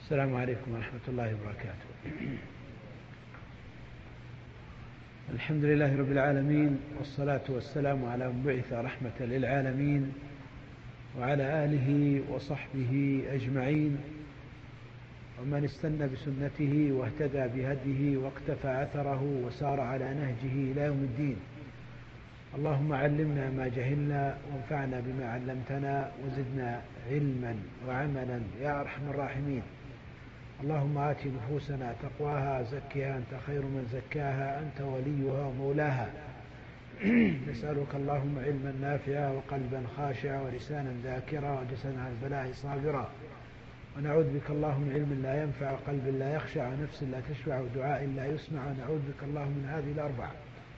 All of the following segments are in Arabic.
السلام عليكم ورحمة الله وبركاته. الحمد لله رب العالمين، والصلاة والسلام على من بعث رحمة للعالمين وعلى آله وصحبه أجمعين، ومن استنى بسنته واهتدى بهديه واقتفى أثره وسار على نهجه إلى يوم الدين. اللهم علمنا ما جهلنا وانفعنا بما علمتنا وزدنا علما وعملا يا أرحم الراحمين. اللهم آت نفوسنا تقواها زكها أنت خير من زكاها أنت وليها ومولاها. نسألك اللهم علما نافعا وقلبا خاشعا ولسانا ذاكرا وجسدا على البلاء صابرا، ونعوذ بك اللهم من علم لا ينفع وقلب لا يخشع ونفس لا تشبع ودعاء لا يسمع، ونعوذ بك اللهم من هذه الأربعة.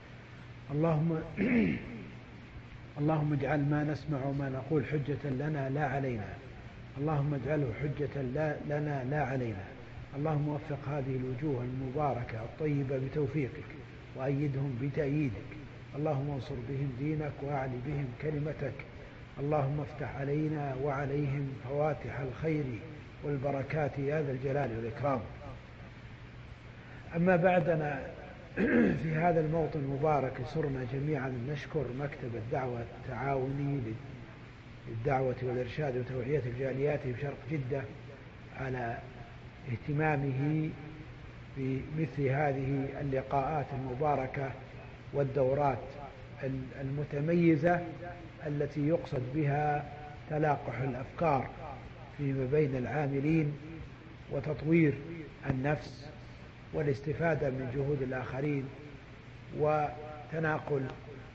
اللهم اجعل ما نسمع وما نقول حجة لنا لا علينا، اللهم اجعله حجة لنا لا علينا. اللهم وفق هذه الوجوه المباركة الطيبة بتوفيقك، وأيدهم بتأييدك. اللهم انصر بهم دينك وأعل بهم كلمتك. اللهم افتح علينا وعليهم فواتح الخير والبركات يا ذا الجلال والإكرام. أما بعدنا في هذا الموطن المبارك صرنا جميعا نشكر مكتب الدعوة التعاوني للدعوة والإرشاد وتوعية الجاليات بشرق جدة على اهتمامه بمثل هذه اللقاءات المباركة والدورات المتميزة التي يقصد بها تلاقح الأفكار فيما بين العاملين وتطوير النفس والاستفادة من جهود الآخرين وتناقل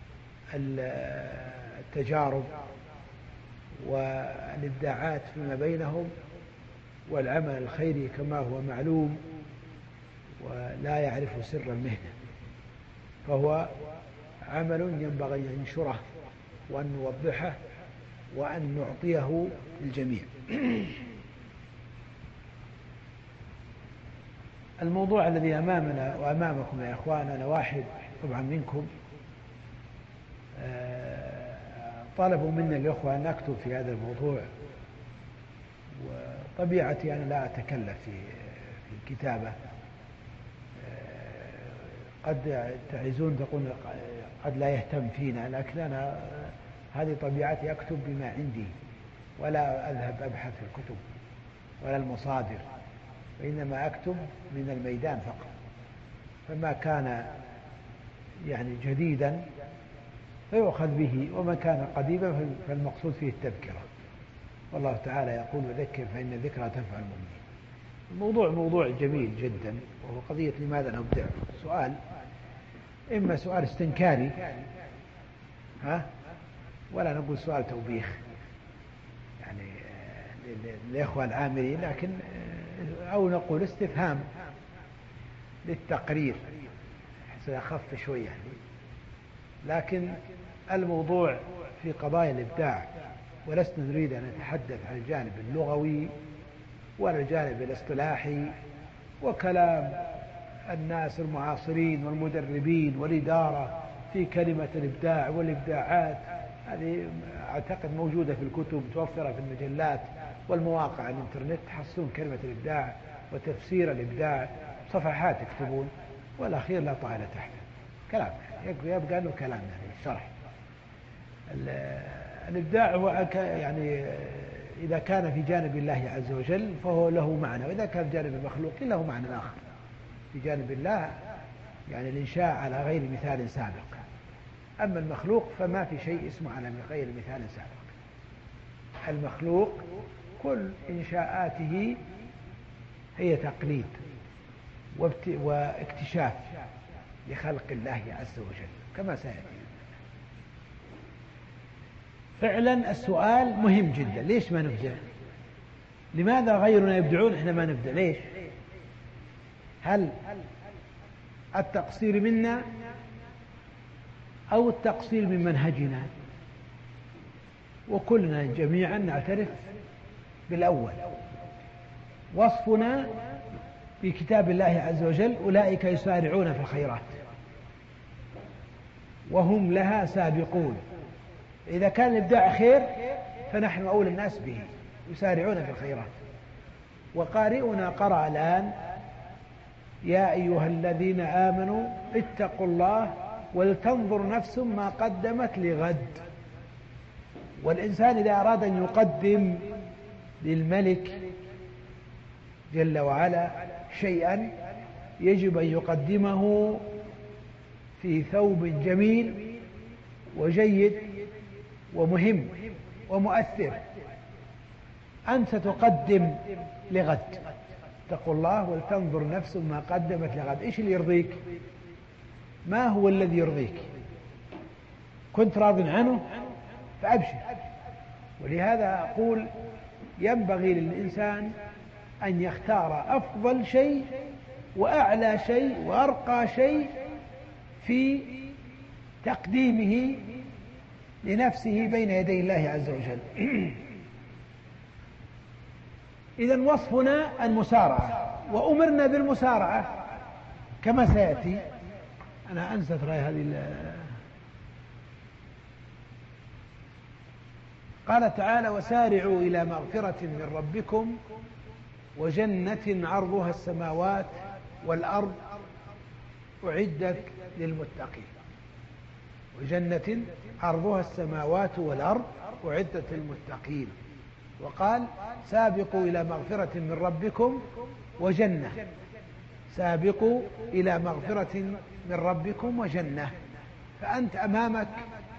التجارب والإبداعات فيما بينهم، والعمل الخيري كما هو معلوم ولا يعرف سر المهنة، فهو عمل ينبغي أن ننشره وأن نوضحه وأن نعطيه للجميع. الموضوع الذي أمامنا وأمامكم يا أخواننا واحد طبعا منكم طلبوا منا الأخوة أن نكتب في هذا الموضوع، وطبيعتي أنا لا أتكلف في الكتابة. قد تعزون تقول قد لا يهتم فينا، لكن أنا هذه طبيعتي، أكتب بما عندي ولا أذهب أبحث في الكتب ولا المصادر، وإنما أكتب من الميدان فقط. فما كان يعني جديدا فيؤخذ به، وما كان قديما فالمقصود فيه التذكرة. والله تعالى يقول وذكر فإن الذكرى تنفع المؤمنين. الموضوع موضوع جميل جدا، وهو قضية لماذا نبدع. سؤال إما سؤال استنكاري ولا نقول سؤال توبيخ يعني للإخوة العاملين، لكن أو نقول استفهام للتقرير سيخف شوية يعني. لكن الموضوع في قضايا الإبداع، ولسنا نريد أن نتحدث عن الجانب اللغوي ولا الجانب الاصطلاحي وكلام الناس المعاصرين والمدربين والإدارة في كلمة الإبداع والإبداعات. هذه أعتقد موجودة في الكتب، متوفرة في المجلات والمواقع على الإنترنت، تحصلون كلمة الإبداع وتفسير الإبداع، صفحات يكتبون، والأخير لا طائل تحته، كلام يبقى أنه كلام يعني شرح. الإبداع هو يعني إذا كان في جانب الله عز وجل فهو له معنى، وإذا كان في جانب المخلوق له معنى آخر. في جانب الله يعني الإنشاء على غير مثال سابق، أما المخلوق فما في شيء اسمه على غير مثال سابق. المخلوق كل إنشاءاته هي تقليد واكتشاف لخلق الله عز وجل كما سيأتي. فعلا السؤال مهم جدا، ليش ما نبدع؟ لماذا غيرنا يبدعون إحنا ما نبدع؟ ليش؟ هل التقصير منا أو التقصير من منهجنا؟ وكلنا جميعا نعترف بالأول. وصفنا في كتاب الله عز وجل أولئك يسارعون في الخيرات وهم لها سابقون. إذا كان الإبداع خير فنحن أولى الناس به، يسارعون في الخيرات. وقارئنا قرأ الآن: يا أيها الذين آمنوا اتقوا الله ولتنظر نفس ما قدمت لغد. والإنسان إذا أراد أن يقدم للملك جل وعلا شيئا يجب أن يقدمه في ثوب جميل وجيد ومهم ومؤثر. أنت تقدم لغد، اتقوا الله ولتنظر نفس ما قدمت لغد. إيش اللي يرضيك؟ ما هو الذي يرضيك؟ كنت راض عنه فأبشر. ولهذا أقول ينبغي للإنسان أن يختار أفضل شيء وأعلى شيء وأرقى شيء في تقديمه لنفسه بين يدي الله عز وجل. إذن وصفنا المسارعة، وأمرنا بالمسارعة كما سيأتي. أنا أنسى ترى هذه. قال تعالى: وسارعوا إلى مغفرة من ربكم وجنة عرضها السماوات والأرض أعدت للمتقين. وجنة عرضها السماوات والأرض أعدت للمتقين. وقال: سابقوا إلى مغفرة من ربكم وجنة. سابقوا إلى مغفرة من ربكم وجنة. فأنت أمامك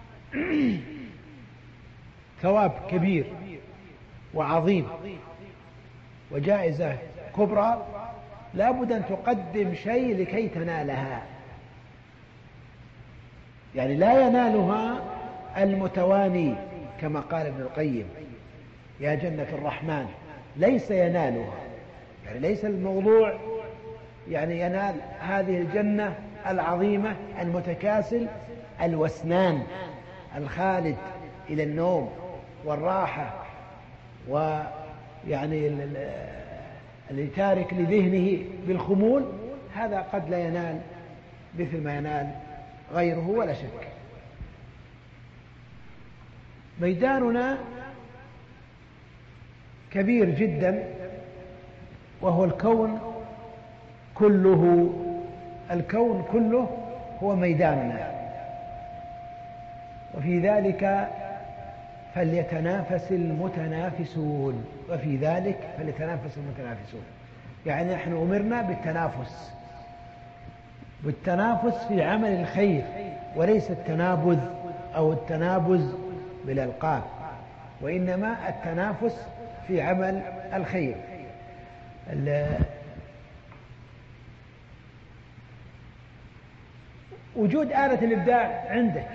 ثواب كبير وعظيم وجائزة كبرى، لا بد أن تقدم شيء لكي تنالها. يعني لا ينالها المتواني كما قال ابن القيم: يا جنة الرحمن ليس ينالها. يعني ليس الموضوع يعني ينال هذه الجنة العظيمة المتكاسل الوسنان الخالد إلى النوم والراحة، ويعني اللي تارك لذهنه بالخمول، هذا قد لا ينال مثل ما ينال غيره ولا شك. ميداننا كبير جدا، وهو الكون كله. الكون كله هو ميداننا، وفي ذلك فليتنافس المتنافسون. وفي ذلك فليتنافس المتنافسون، يعني نحن أمرنا بالتنافس في عمل الخير، وليس التنابذ أو التنابز بالألقاب، وإنما التنافس في عمل الخير. وجود آلة الإبداع عندك،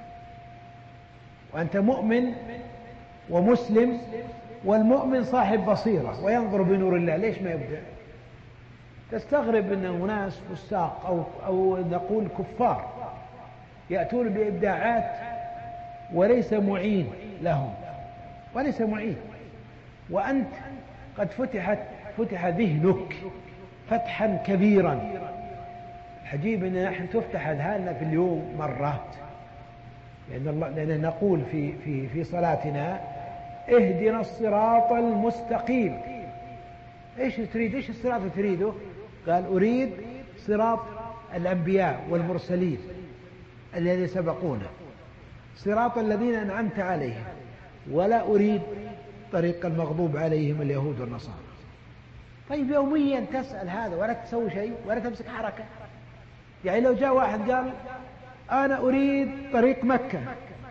وأنت مؤمن ومسلم، والمؤمن صاحب بصيرة وينظر بنور الله، ليش ما يبدع؟ تستغرب أن ناس فساق أو نقول كفار يأتون بإبداعات وليس معين لهم، وليس معين. وأنت قد فتح ذهنك فتحا كبيرا. عجيب أن نحن تفتح أذهاننا في اليوم مرات، لأن نقول في صلاتنا: اهدنا الصراط المستقيم. ايش تريد؟ ايش الصراط تريده؟ قال: أريد صراط الأنبياء والمرسلين الذين سبقونا، صراط الذين أنعمت عليهم، ولا أريد طريق المغضوب عليهم اليهود والنصارى. طيب يوميا تسأل هذا ولا تسوي شيء ولا تمسك حركة. يعني لو جاء واحد قال: أنا أريد طريق مكة،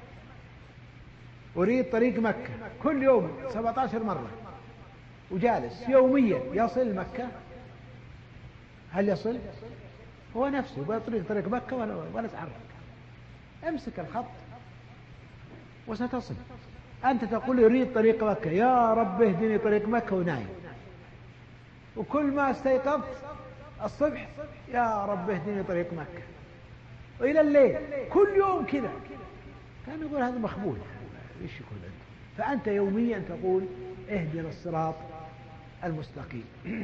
أريد طريق مكة كل يوم 17 مرة، وجالس يوميا يصل مكة، هل يصل؟ هو نفسه يبغى طريق مكة ولا تعرف. امسك الخط وستصل. أنت تقول: يريد طريق مكة، يا رب اهدني طريق مكة، ونايم. وكل ما استيقظت الصبح: يا رب اهدني طريق مكة. وإلى الليل كل يوم كذا. كان يقول هذا مخبول، ايش يقول أنت؟ فأنت يوميا تقول: اهدنا الصراط المستقيم.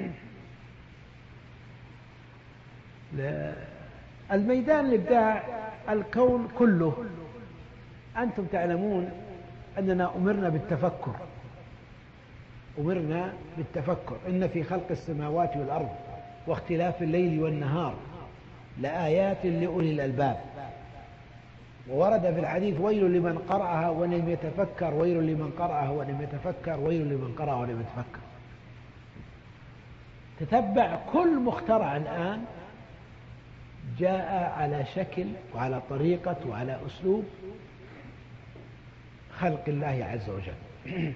الميدان الإبداع الكون كله. أنتم تعلمون أننا أمرنا بالتفكر، أمرنا بالتفكر. إن في خلق السماوات والأرض واختلاف الليل والنهار لآيات لأولي الألباب. وورد في الحديث ويل لمن قرأها ولم يتفكر، ويل لمن قرأها ولم يتفكر، ويل لمن قرأها ولم يتفكر. تتبع كل مخترع الآن جاء على شكل وعلى طريقة وعلى أسلوب خلق الله عز وجل،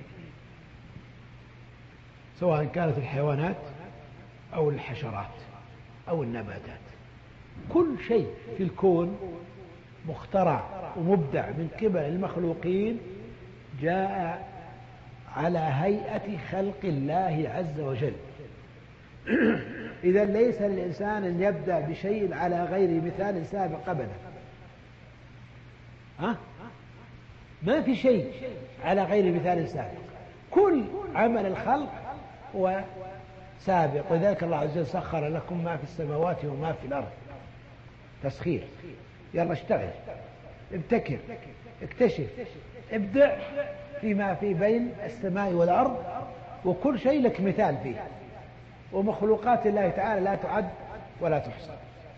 سواء كانت الحيوانات أو الحشرات أو النباتات. كل شيء في الكون مخترع ومبدع من قبل المخلوقين جاء على هيئة خلق الله عز وجل. إذا ليس للإنسان أن يبدأ بشيء على غير مثال سابق أبدا. ما في شيء على غير مثال سابق، كل عمل الخلق هو سابق. وذلك الله عز وجل سخر لكم ما في السماوات وما في الأرض. تسخير، يلا اشتغل، ابتكر، اكتشف، ابدع فيما في بين السماء والأرض، وكل شيء لك مثال فيه. ومخلوقات الله تعالى لا تعد ولا تحصى.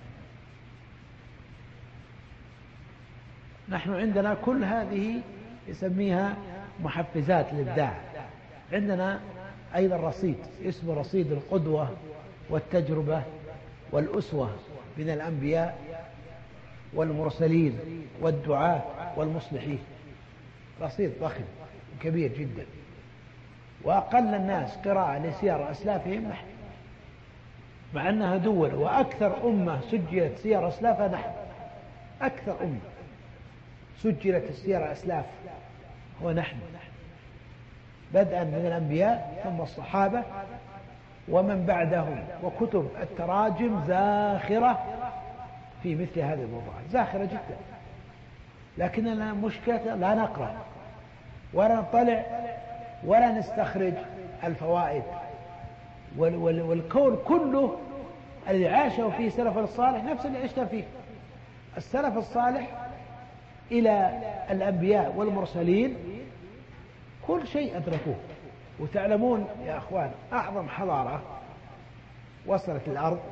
نحن عندنا كل هذه يسميها محفزات الإبداع. عندنا أيضا رصيد اسمه رصيد القدوة والتجربة والأسوة من الأنبياء والمرسلين والدعاة والمصلحين. رصيد ضخم كبير جدا. وأقل الناس قراءة لسير أسلافهم نحن، مع أنها دول، وأكثر أمة سجلت سير أسلافها نحن. أكثر أمة سجلت السير أسلاف هو نحن، بدءا من الأنبياء ثم الصحابة ومن بعدهم. وكتب التراجم زاخرة في مثل هذه الموضوعات، زاخرة جدا. لكننا مشكلة لا نقرأ ولا نطلع ولا نستخرج الفوائد. والكون كله الذي عاشه فيه السلف الصالح نفس اللي عشنا فيه. السلف الصالح إلى الأنبياء والمرسلين كل شيء أدركوه. وتعلمون يا أخوان أعظم حضارة وصلت الأرض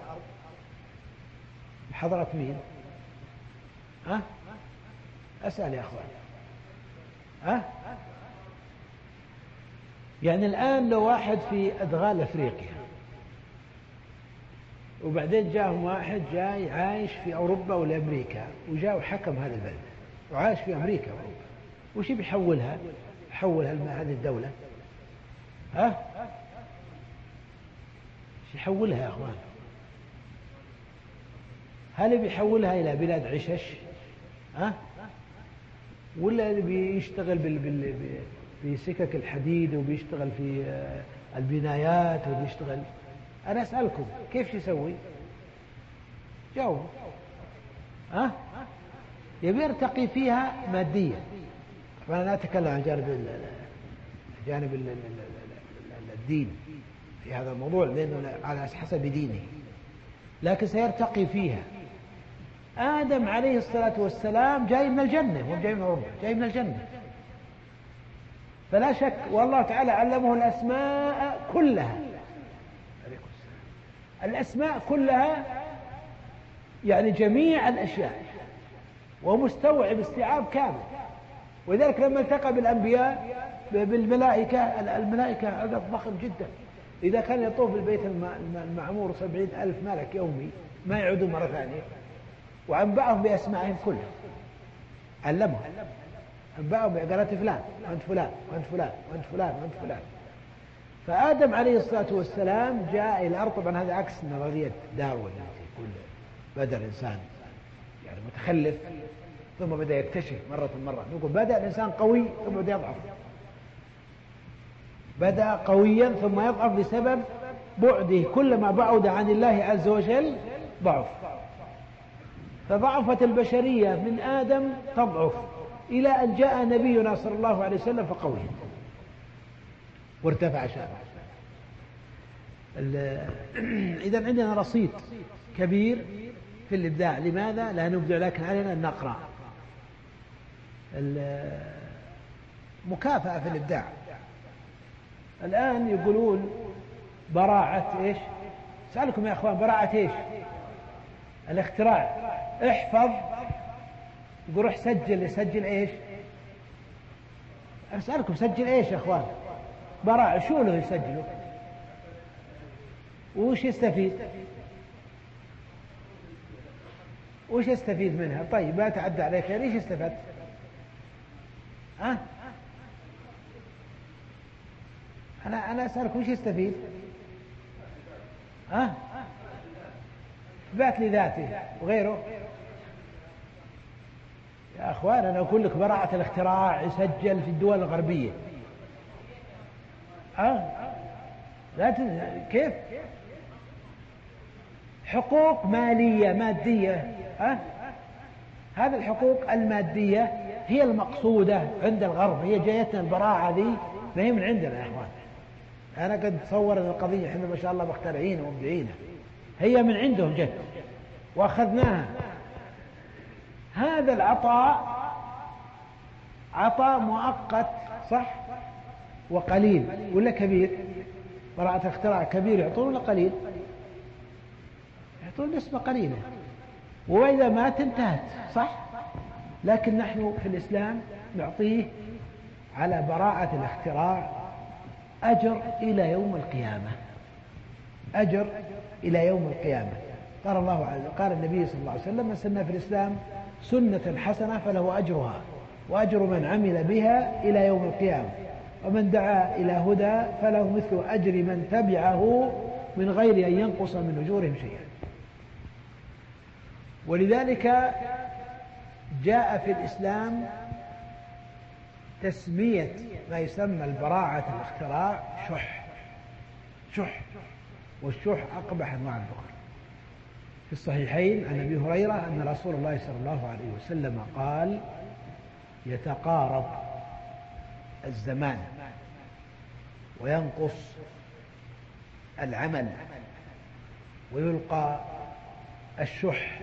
حضارة مين؟ أسأل يا أخوان. يعني الآن لو واحد في أدغال أفريقيا وبعدين جاءهم واحد جاي عايش في أوروبا ولا أمريكا وجاء وحكم هذا البلد وعايش في أمريكا وأوروبا، وش بيحولها؟ يحولها هذه الدولة ايش يحولها يا أخوان؟ هل بيحولها إلى بلاد عشش ولا اللي بيشتغل بسكك الحديد وبيشتغل في البنايات وبيشتغل؟ أنا أسألكم كيف يسوي؟ جاوب. يبي يرتقي فيها ماديا. فأنا لا أتكلم عن جانب الدين في هذا الموضوع لأنه على حسب دينه، لكن سيرتقي فيها. آدم عليه الصلاة والسلام جاي من الجنة، هو جاي من أوروبا، جاي من الجنة فلا شك. والله تعالى علمه الأسماء كلها، الأسماء كلها يعني جميع الأشياء، ومستوعب استيعاب كامل. ولذلك لما التقى بالأنبياء بالملائكة، الملائكة عدد ضخم جدا. إذا كان يطوف بالبيت المعمور 70,000 ملك يومي ما يعودون مرة ثانية، وأنبأهم بأسمائهم كلها، علمهم، أنبأهم بأنت فلان وأنت فلان وأنت فلان وأنت فلان وأنت فلان. فآدم عليه الصلاة والسلام جاء إلى الأرض. طبعا هذا عكس نظرية داروين، كل بدأ الإنسان يعني متخلف ثم بدأ يكتشف مرة. نقول بدأ الإنسان قوي ثم بدأ يضعف، بدأ قويا ثم يضعف بسبب بعده، كلما بعد عن الله عز وجل ضعف. فضعفت البشرية من آدم تضعف إلى أن جاء نبينا صلى الله عليه وسلم فقوي وارتفع شأنه. إذن عندنا رصيد كبير في الإبداع. لماذا لا نبدع؟ لكن علينا أن نقرأ. مكافأة في الإبداع. الآن يقولون براعة إيش؟ سألكم يا أخوان براعة إيش؟ الاختراع. احفظ، يقول روح سجل إيش؟ أسألكم سجل إيش يا أخوان؟ براعة شو له يسجله؟ وش يستفيد؟ وش يستفيد منها؟ طيب ما تعدى عليك، ليش استفدت؟ أنا أسألك وش يستفيد؟ إثبات لذاته وغيره. يا أخوان أنا أقول لك براعة الاختراع يسجل في الدول الغربية. لا كيف؟ حقوق مالية مادية. هذه الحقوق المادية هي المقصودة عند الغرب، هي جايتنا البراعة ذي ما هي من عندنا يا أخوان. أنا قد تصور أن القضية إحنا ما شاء الله مخترعين ومبدعين، هي من عندهم جت وأخذناها. هذا العطاء عطاء مؤقت صح وقليل ولا كبير؟ براعة اختراع كبير يعطون ولا قليل؟ يعطون نسبة قليلة، وإذا مات انتهت صح. لكن نحن في الإسلام نعطيه على براعة الاختراع أجر إلى يوم القيامة، أجر إلى يوم القيامة. قال الله عز وجل، قال النبي صلى الله عليه وسلم: من سن في الإسلام سنة حسنة فله أجرها وأجر من عمل بها إلى يوم القيامة، ومن دعا إلى هدى فله مثل أجر من تبعه من غير أن ينقص من أجورهم شيئا. ولذلك جاء في الإسلام تسمية ما يسمى البراعة الاختراع شح، والشح أقبح أنواع البخل. في الصحيحين عن أبي هريرة أن رسول الله صلى الله عليه وسلم قال: يتقارب الزمان وينقص العمل ويلقى الشح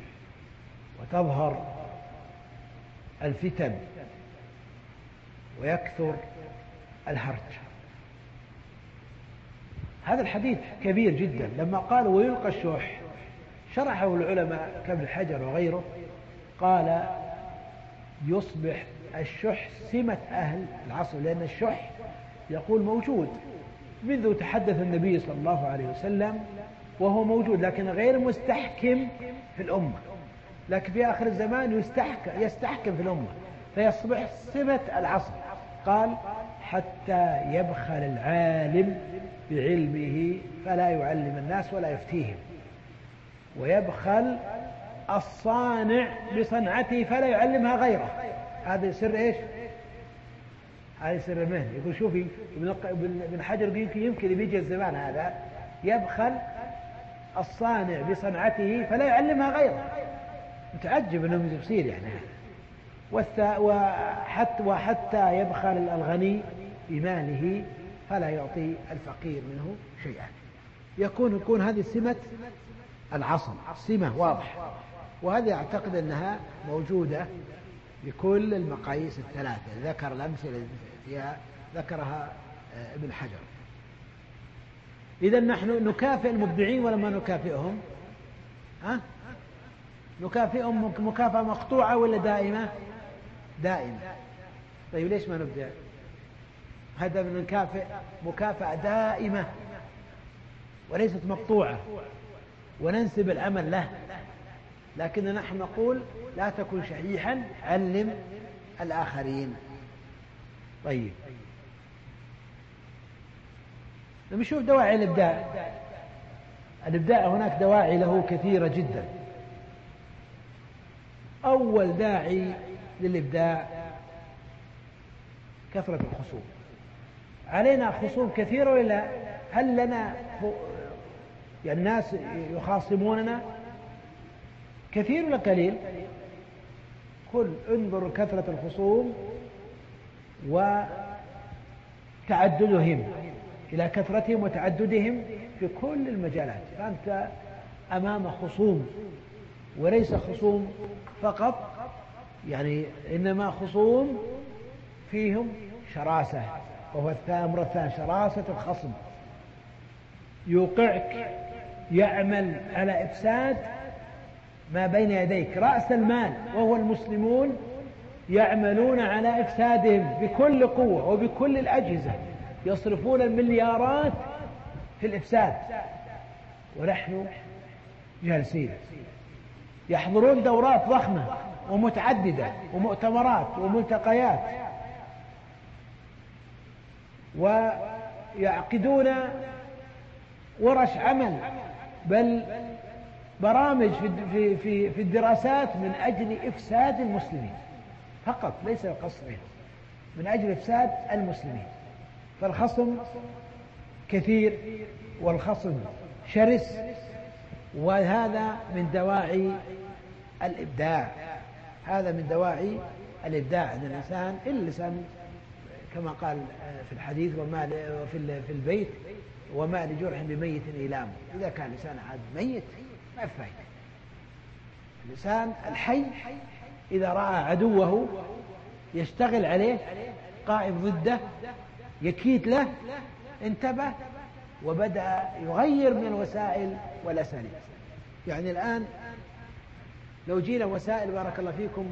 وتظهر الفتن ويكثر الهرج. هذا الحديث كبير جدا. لما قالوا ويلقى الشح شرحه العلماء كابن حجر وغيره، قال يصبح الشح سمة أهل العصر، لأن الشح يقول موجود منذ تحدث النبي صلى الله عليه وسلم وهو موجود، لكن غير مستحكم في الأمة، لكن في آخر الزمان يستحكم في الأمة فيصبح سمة العصر. قال حتى يبخل العالم بعلمه فلا يعلم الناس ولا يفتيهم، ويبخل الصانع بصنعته فلا يعلمها غيره. هذا سر ايش؟ هذا سر المهنة. يقول شوفي ابن حجر يمكن بيجي الزمان هذا يبخل الصانع بصنعته فلا يعلمها غيره. متعجب انه يصير يعني. وحتى يبخل الغني بماله فلا يعطي الفقير منه شيئا. يكون هذه سمة العصر، سمة واضحة، وهذه أعتقد أنها موجودة بكل المقاييس الثلاثة. ذكر الأمثلة فيها ذكرها ابن حجر. إذا نحن نكافئ المبدعين ولا ما نكافئهم؟ نكافئهم مكافأة مقطوعة ولا دائمة؟ دائمة. طيب ليش ما نبدع؟ هذا من نكافئ مكافأة دائمة وليست مقطوعة وننسب العمل له، لكن نحن نقول لا تكن شحيحا، علم الآخرين. طيب نشوف دواعي الإبداع. الإبداع هناك دواعي له كثيرة جدا. أول داعي للإبداع كثرة الخصوم. علينا خصوم كثيرة ولا هل لنا يعني الناس يخاصموننا كثير ولا قليل؟ انظر كثرة الخصوم وتعددهم، إلى كثرتهم وتعددهم في كل المجالات. فأنت أمام خصوم، وليس خصوم فقط يعني، إنما خصوم فيهم شراسة وهو الأمر الثاني شراسة الخصم، يوقعك، يعمل على إفساد ما بين يديك. رأس المال وهو المسلمون يعملون على إفسادهم بكل قوة وبكل الأجهزة، يصرفون المليارات في الإفساد، ونحن جالسين. يحضرون دورات ضخمة ومتعددة ومؤتمرات وملتقيات، ويعقدون ورش عمل، بل برامج في الدراسات من أجل إفساد المسلمين فقط، ليس القصد بهم، من أجل إفساد المسلمين. فالخصم كثير والخصم شرس، وهذا من دواعي الإبداع. هذا من دواعي الإبداع أن الإنسان اللسان كما قال في الحديث وما في البيت وما لجرح بميت إيلام. إذا كان لسان عاد ميت ما في فايدة. اللسان الحي إذا رأى عدوه يشتغل عليه، قائم ضده، يكيد له، انتبه وبدأ يغير من الوسائل والأساليب. يعني الآن لو جينا وسائل بارك الله فيكم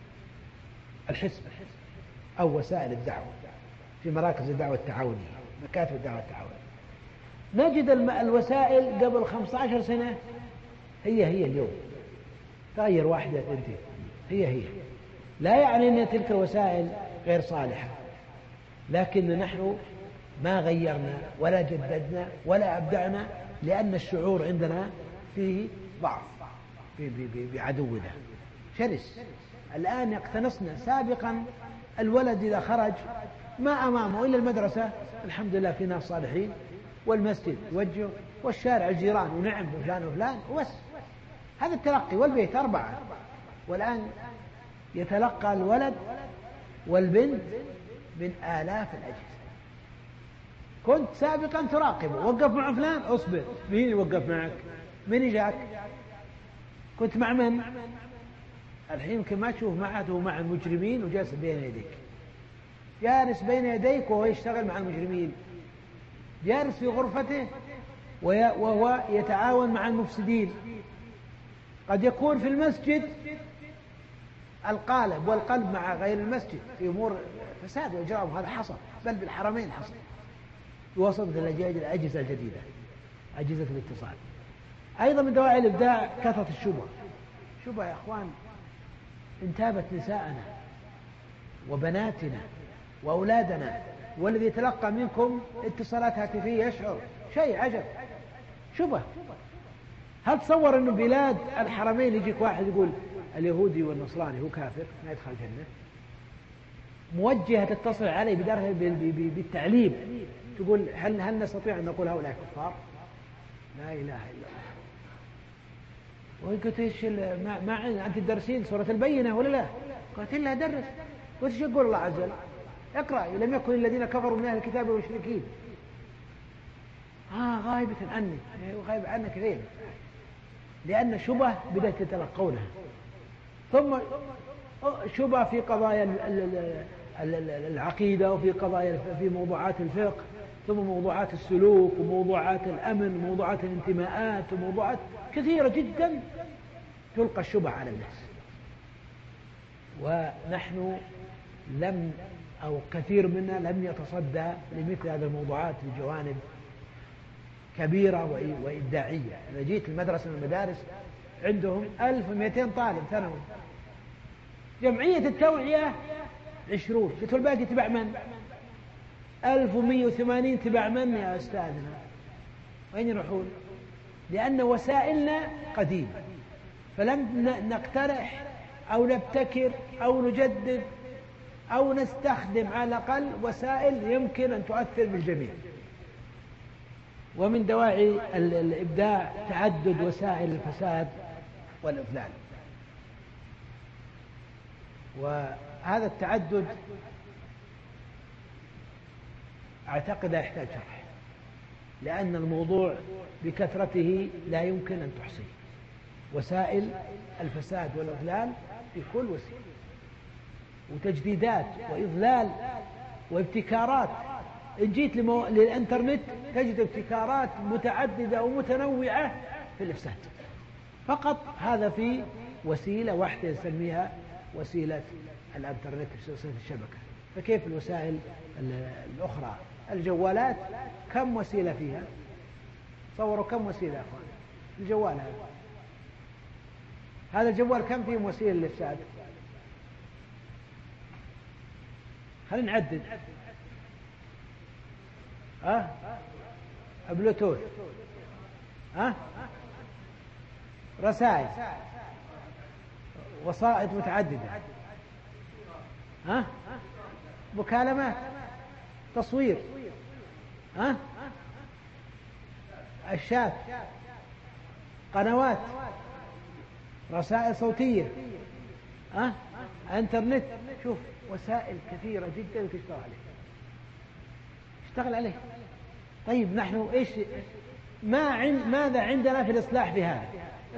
الحزب أو وسائل الدعوة في مراكز الدعوة التعاونية، مكاتب الدعوة التعاونية، نجد الوسائل قبل 15 سنة هي اليوم، تغير واحدة اثنتين، هي لا يعني أن تلك الوسائل غير صالحة، لكن نحن ما غيرنا ولا جددنا ولا أبدعنا، لأن الشعور عندنا فيه ضعف بعدونا شرس. الآن يقتنصنا. سابقا الولد إذا خرج ما أمامه إلا المدرسة، الحمد لله في ناس صالحين، والمسجد يوجه، والشارع الجيران ونعم وفلان وفلان وبس. هذا التلقي، والبيت 4. والآن يتلقى الولد والبنت من آلاف الأجهزة. كنت سابقا تراقبه، وقف مع فلان اصبر، مين يوقف معك؟ من جاك؟ كنت مع من؟ الحين يمكن ما تشوف معه مع المجرمين وجالس بين يديك، جالس بين يديك وهو يشتغل مع المجرمين، جالس في غرفته وهو يتعاون مع المفسدين. قد يكون في المسجد القالب والقلب مع غير المسجد في أمور فساد وإجرام، هذا حصل، بل بالحرمين حصل. وصلت الأجهزة الجديدة، أجهزة الاتصال. أيضا من دواعي الإبداع كثرة الشبهة. شبهة يا أخوان انتابت نساءنا وبناتنا وأولادنا، والذي يتلقى منكم اتصالات هاتفية يشعر شيء عجب. شبهة. هل تصور أنه بلاد الحرمين يجيك واحد يقول اليهودي والنصراني هو كافر ما يدخل الجنة؟ موجهة تتصل عليه بالتعليم، تقول هل نستطيع أن نقول هؤلاء كفار؟ لا إله إلا الله. وقلت إيش ما أنت تدرسين سورة البينة ولا لا؟ قلت لها درس. قلت إيش يقول الله عز وجل؟ اقرأ لم يكن الذين كفروا من أهل الكتاب والمشركين. غائبة عني، غائب عنك كثير، لأن شبه بدأت تتلقونها. ثم شبه في قضايا العقيدة، وفي قضايا في موضوعات الفقه، ثم موضوعات السلوك، وموضوعات الأمن، وموضوعات الانتماءات، وموضوعات كثيرة جدا تلقى الشبه على الناس. ونحن أو كثير منا لم يتصدى لمثل هذه الموضوعات بجوانب كبيرة وإبداعية. أنا جيت المدرسة من المدارس عندهم 1200 طالب ثانوي، جمعية التوعية 20، قلت الباقي تبع من؟ 1180 تبع من يا أستاذنا؟ وين يروحون؟ لأن وسائلنا قديمة، فلم نقترح أو نبتكر أو نجدد أو نستخدم على الأقل وسائل يمكن أن تؤثر بالجميع. ومن دواعي الإبداع تعدد وسائل الفساد والإضلال، وهذا التعدد أعتقد لا يحتاج شرح، لأن الموضوع بكثرته لا يمكن أن تحصيه. وسائل الفساد والإضلال في كل وسيلة، وتجديدات وإضلال وابتكارات إن جيت للإنترنت تجد ابتكارات متعددة ومتنوعة في الإفساد. فقط هذا في وسيلة واحدة نسميها وسيلة الإنترنت، وسيلة الشبكة. فكيف الوسائل الأخرى؟ الجوالات كم وسيلة فيها؟ تصوروا كم وسيلة يا أخوان الجوال هذا الجوال كم فيه وسيلة للإفساد؟ خلينا نعدد. بلوتوث، رسائل، وسائط متعددة، مكالمات، تصوير، الشات، قنوات، رسائل صوتية، انترنت. شوف وسائل كثيرة جدا تشتغل عليه. طيب نحن ايش ماذا عندنا في الإصلاح في هذا؟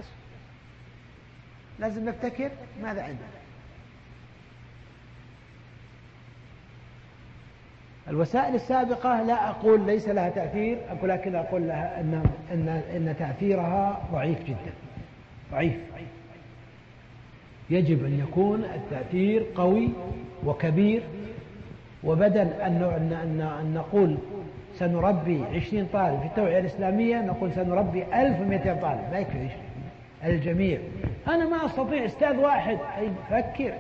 لازم نبتكر ماذا عندنا. الوسائل السابقة لا أقول ليس لها تأثير، لكن أقول لها إن تأثيرها ضعيف جدا، ضعيف. يجب أن يكون التأثير قوي وكبير. وبدل أن نقول سنربي 20 طالب في التوعية الإسلامية، نقول سنربي 1200 طالب، ما يكفي الجميع. أنا ما أستطيع أستاذ واحد. فكر،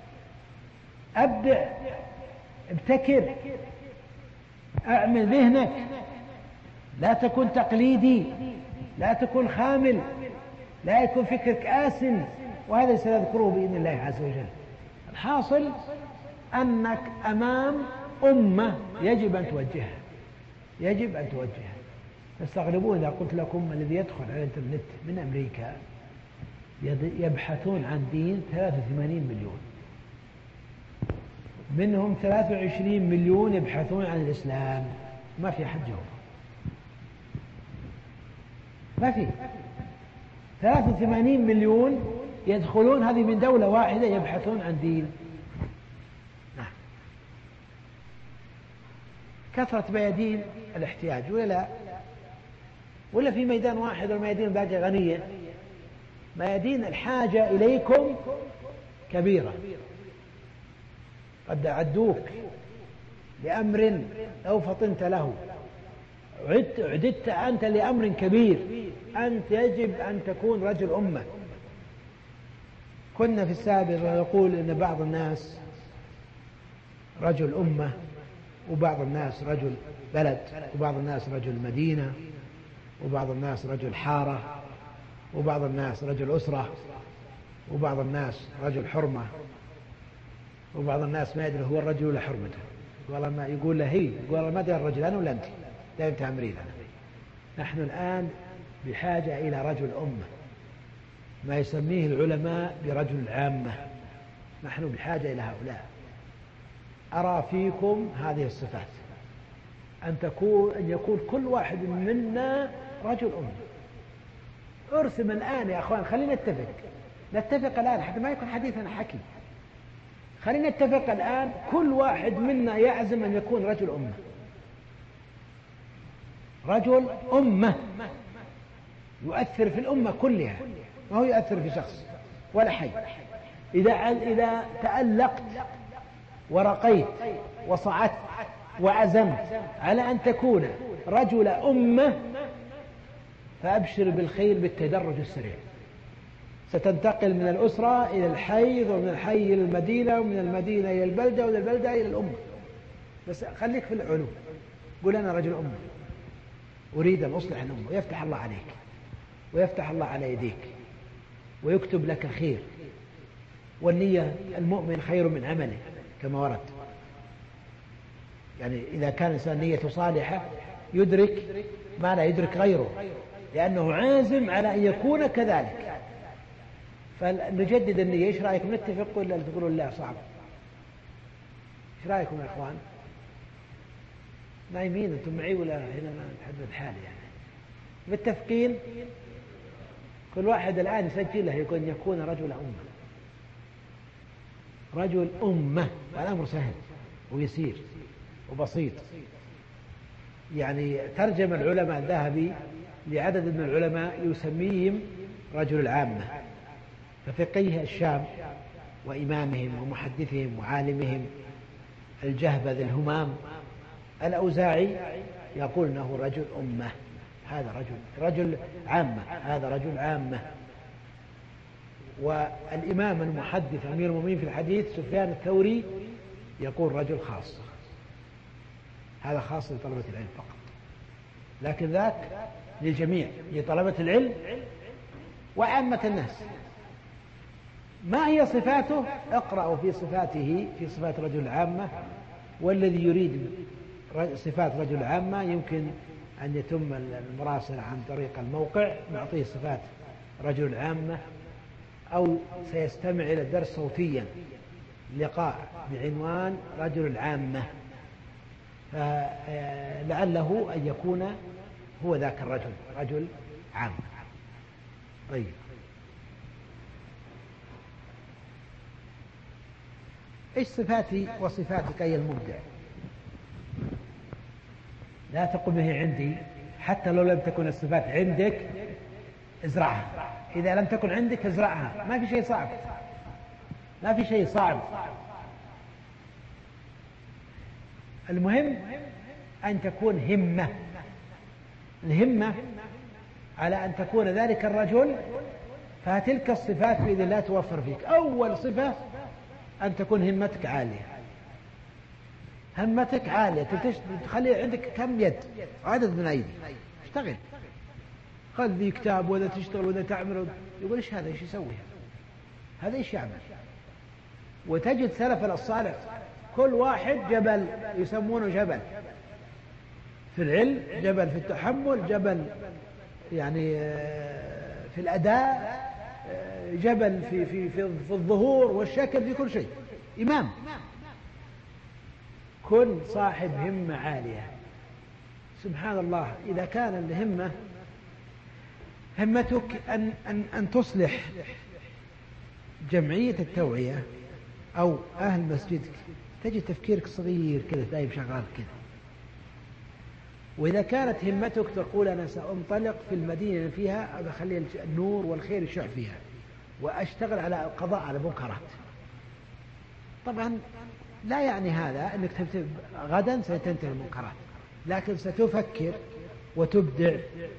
أبدع، ابتكر، أعمل ذهنك، لا تكن تقليدي، لا تكن خامل، لا يكون فكرك آسن. وهذا سنذكره بإذن الله عز وجل. الحاصل أنك أمام أمة يجب أن توجهها، يجب أن توجهها. تستغربون إذا قلت لكم الذي يدخل على الإنترنت من أمريكا يبحثون عن دين 83 مليون، منهم 23 مليون يبحثون عن الإسلام. ما في أحد جاوب، ما في. 83 مليون يدخلون، هذه من دولة واحدة، يبحثون عن دين. كثرة ميادين الاحتياج ولا لا؟ ولا في ميدان واحد والميادين الباقية غنية؟ ميادين الحاجة إليكم كبيرة. قد أعدوك لأمر لو فطنت له، عددت أنت لأمر كبير. أنت يجب أن تكون رجل أمة. كنا في السابق نقول إن بعض الناس رجل أمة، وبعض الناس رجل بلد، وبعض الناس رجل مدينة، وبعض الناس رجل حارة، وبعض الناس رجل أسرة، وبعض الناس رجل حرمة، وبعض الناس ما يدري هو الرجل ولا حرمته. يقول له هي، يقول ما أدري الرجل أنا ولا أنت، لا أنت أمرين أنا. نحن الآن بحاجة إلى رجل أمة، ما يسميه العلماء برجل العامة. نحن بحاجة إلى هؤلاء. أرى فيكم هذه الصفات، أن يكون كل واحد منا رجل أمة. ارسم الآن يا أخوان، خلينا نتفق الآن حتى ما يكون حديثنا حكي. خلينا نتفق الآن، كل واحد منا يعزم أن يكون رجل أمة، رجل أمة يؤثر في الأمة كلها، ما هو يؤثر في شخص ولا حي. إذا تألقت ورقيت وصعدت وعزمت على أن تكون رجل أمة، فأبشر بالخير بالتدرج السريع. ستنتقل من الأسرة إلى الحي، ومن الحي إلى المدينة، ومن المدينة إلى البلدة، ومن البلدة إلى الأمة. بس خليك في العلو، قول أنا رجل أمة أريد أن أصلح الأمة، ويفتح الله عليك، ويفتح الله على يديك، ويكتب لك خير. والنية المؤمن خير من عمله كما ورد. يعني إذا كان الإنسان نيته صالحة يدرك ما لا يدرك غيره، لأنه عازم على أن يكون كذلك. فنجدد النية. إيش رأيكم، نتفق ولا تقولوا لا صعب؟ إيش رأيكم يا أخوان؟ نايمين أنتم معي ولا هنا نحدد حالي؟ يعني متفقين كل واحد الآن يسجل له يقول يكون رجل أمة، رجل أمة. الأمر سهل ويسير وبسيط. يعني ترجم العلماء الذهبي لعدد من العلماء يسميهم رجل العامة، ففقيه الشام وإمامهم ومحدثهم وعالمهم الجهبذ الهمام الأوزاعي يقول إنه رجل أمة، هذا رجل عامة، هذا رجل عامة. والإمام المحدث أمير المؤمنين في الحديث سفيان الثوري يقول رجل خاص، هذا خاص لطلبة العلم فقط، لكن ذاك للجميع، لطلبة العلم وعامة الناس. ما هي صفاته؟ اقرأوا في صفاته، في صفات رجل العامة، والذي يريد صفات رجل العامة يمكن أن يتم المراسل عن طريق الموقع نعطيه صفات رجل العامة، أو سيستمع إلى الدرس صوتيا لقاء بعنوان رجل العامة، فلعله أن يكون هو ذاك الرجل رجل عام. طيب، إيش صفاتي وصفاتك أيها المبدع؟ لا تقل به عندي، حتى لو لم تكن الصفات عندك ازرعها، إذا لم تكن عندك ازرعها، ما في شيء صعب، ما في شيء صعب. المهم أن تكون همة، الهمة على أن تكون ذلك الرجل، فتلك الصفات بإذن الله توفر فيك. أول صفة أن تكون همتك عالية، همتك عالية، تخلي عندك كم يد، عدد من أيدي، اشتغل، خذ ذي كتاب وذا تشتغل وذا تعمل، يقول إيش هذا، إيش يسوي هذا إيش يعمل. وتجد سلفنا الصالح كل واحد جبل، يسمونه جبل في العلم، جبل في التحمل، جبل يعني في الأداء، جبل في الظهور والشكل، في كل شيء إمام. كن صاحب همة عالية. سبحان الله، إذا كان الهمة همتك أن تصلح جمعية التوعية أو أهل مسجدك، تجد تفكيرك صغير كذا دايم شغال كذا. وإذا كانت همتك تقول أنا سأنطلق في المدينة فيها أخلي النور والخير يشع فيها، وأشتغل على القضاء على المنكرات، طبعا لا يعني هذا أنك غدا ستنتهي المنكرات، لكن ستفكر وتبدع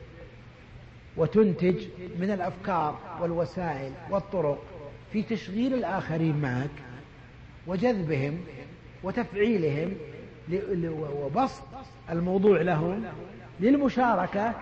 وتنتج من الأفكار والوسائل والطرق في تشغيل الآخرين معك وجذبهم وتفعيلهم وبسط الموضوع لهم للمشاركة.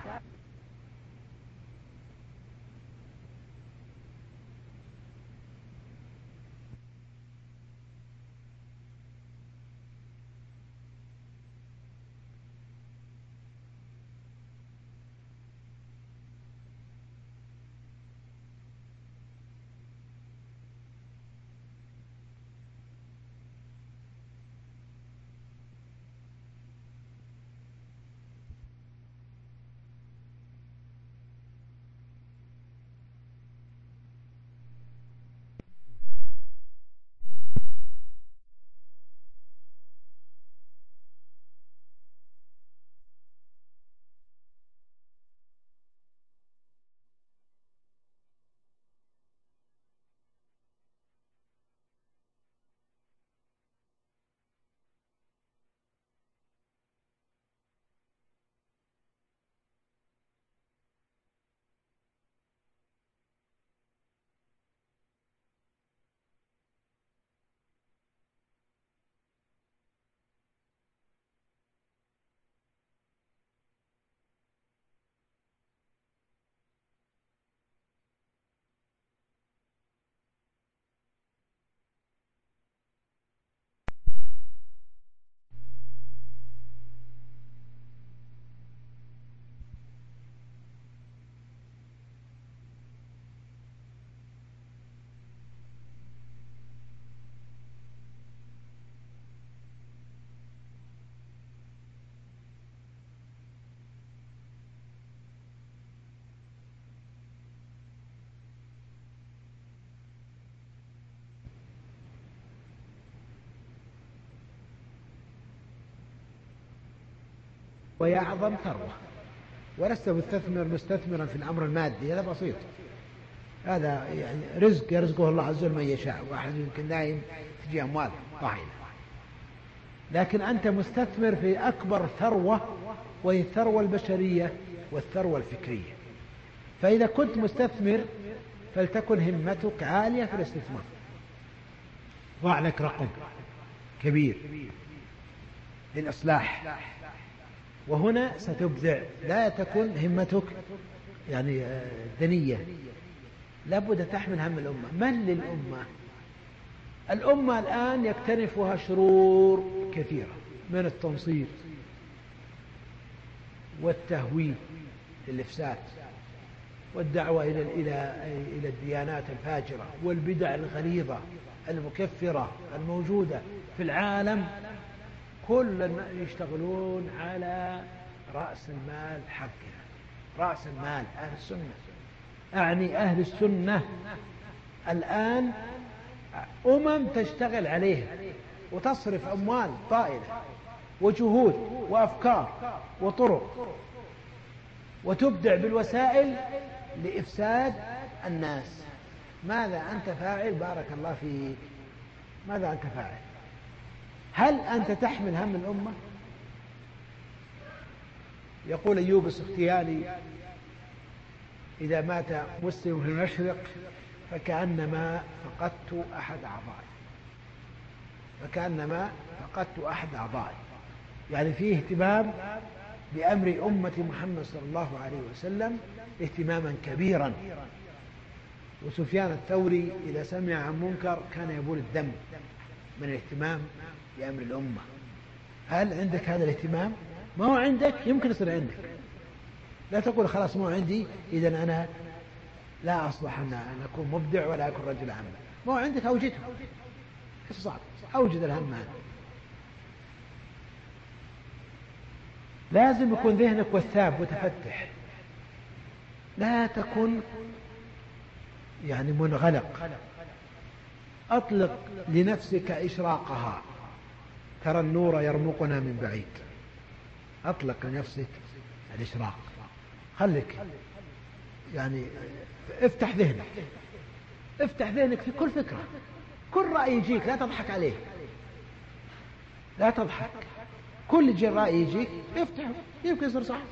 وهي أعظم ثروة، ولست مستثمرا في الأمر المادي، هذا بسيط، هذا يعني رزق يرزقه الله عز وجل من يشاء، واحد يمكن نايم تجي أموال طاحنة، لكن أنت مستثمر في أكبر ثروة، وهي الثروة البشرية والثروة الفكرية. فإذا كنت مستثمر فلتكن همتك عالية في الاستثمار، ضع لك رقم كبير للإصلاح، وهنا ستبدع. لا تكن همتك يعني دنية، لابد تحمل هم الأمة. من للأمة؟ الأمة الآن يكتنفها شرور كثيرة من التنصير والتهويل للإفساد والدعوة إلى الديانات الفاجرة والبدع الغليظة المكفرة الموجودة في العالم. كل يشتغلون على رأس المال حقنا، رأس المال أهل السنة، أعني أهل السنة الآن تشتغل عليها وتصرف أموال طائلة وجهود وأفكار وطرق، وتبدع بالوسائل لإفساد الناس. ماذا أنت فاعل؟ بارك الله فيك، ماذا أنت فاعل؟ هل أنت تحمل هم الأمة؟ يقول أيوب السختياني: إذا مات مسلم في المشرق فكأنما فقدت أحد أعضائي، يعني فيه اهتمام بأمر أمة محمد صلى الله عليه وسلم اهتماما كبيرا. وسفيان الثوري إذا سمع عن منكر كان يبول الدم من الاهتمام بأمر الأمة. هل عندك هذا الاهتمام؟ ما هو عندك يمكن يصير عندك. لا تقول خلاص ما هو عندي إذن أنا لا أصلح أن أكون مبدع ولا أكون رجل عمل. ما هو عندك أوجده، كيف صعب؟ أوجد الهم هذا. لازم يكون ذهنك وثاب وتفتح، لا تكن يعني منغلق. أطلق لنفسك إشراقها، ترى النور يرمقنا من بعيد. أطلق لنفسك الإشراق، خليك يعني افتح ذهنك في كل فكرة، كل رأي يجيك لا تضحك عليه، لا تضحك. كل رأي يجيك افتح، يمكن يصير صح.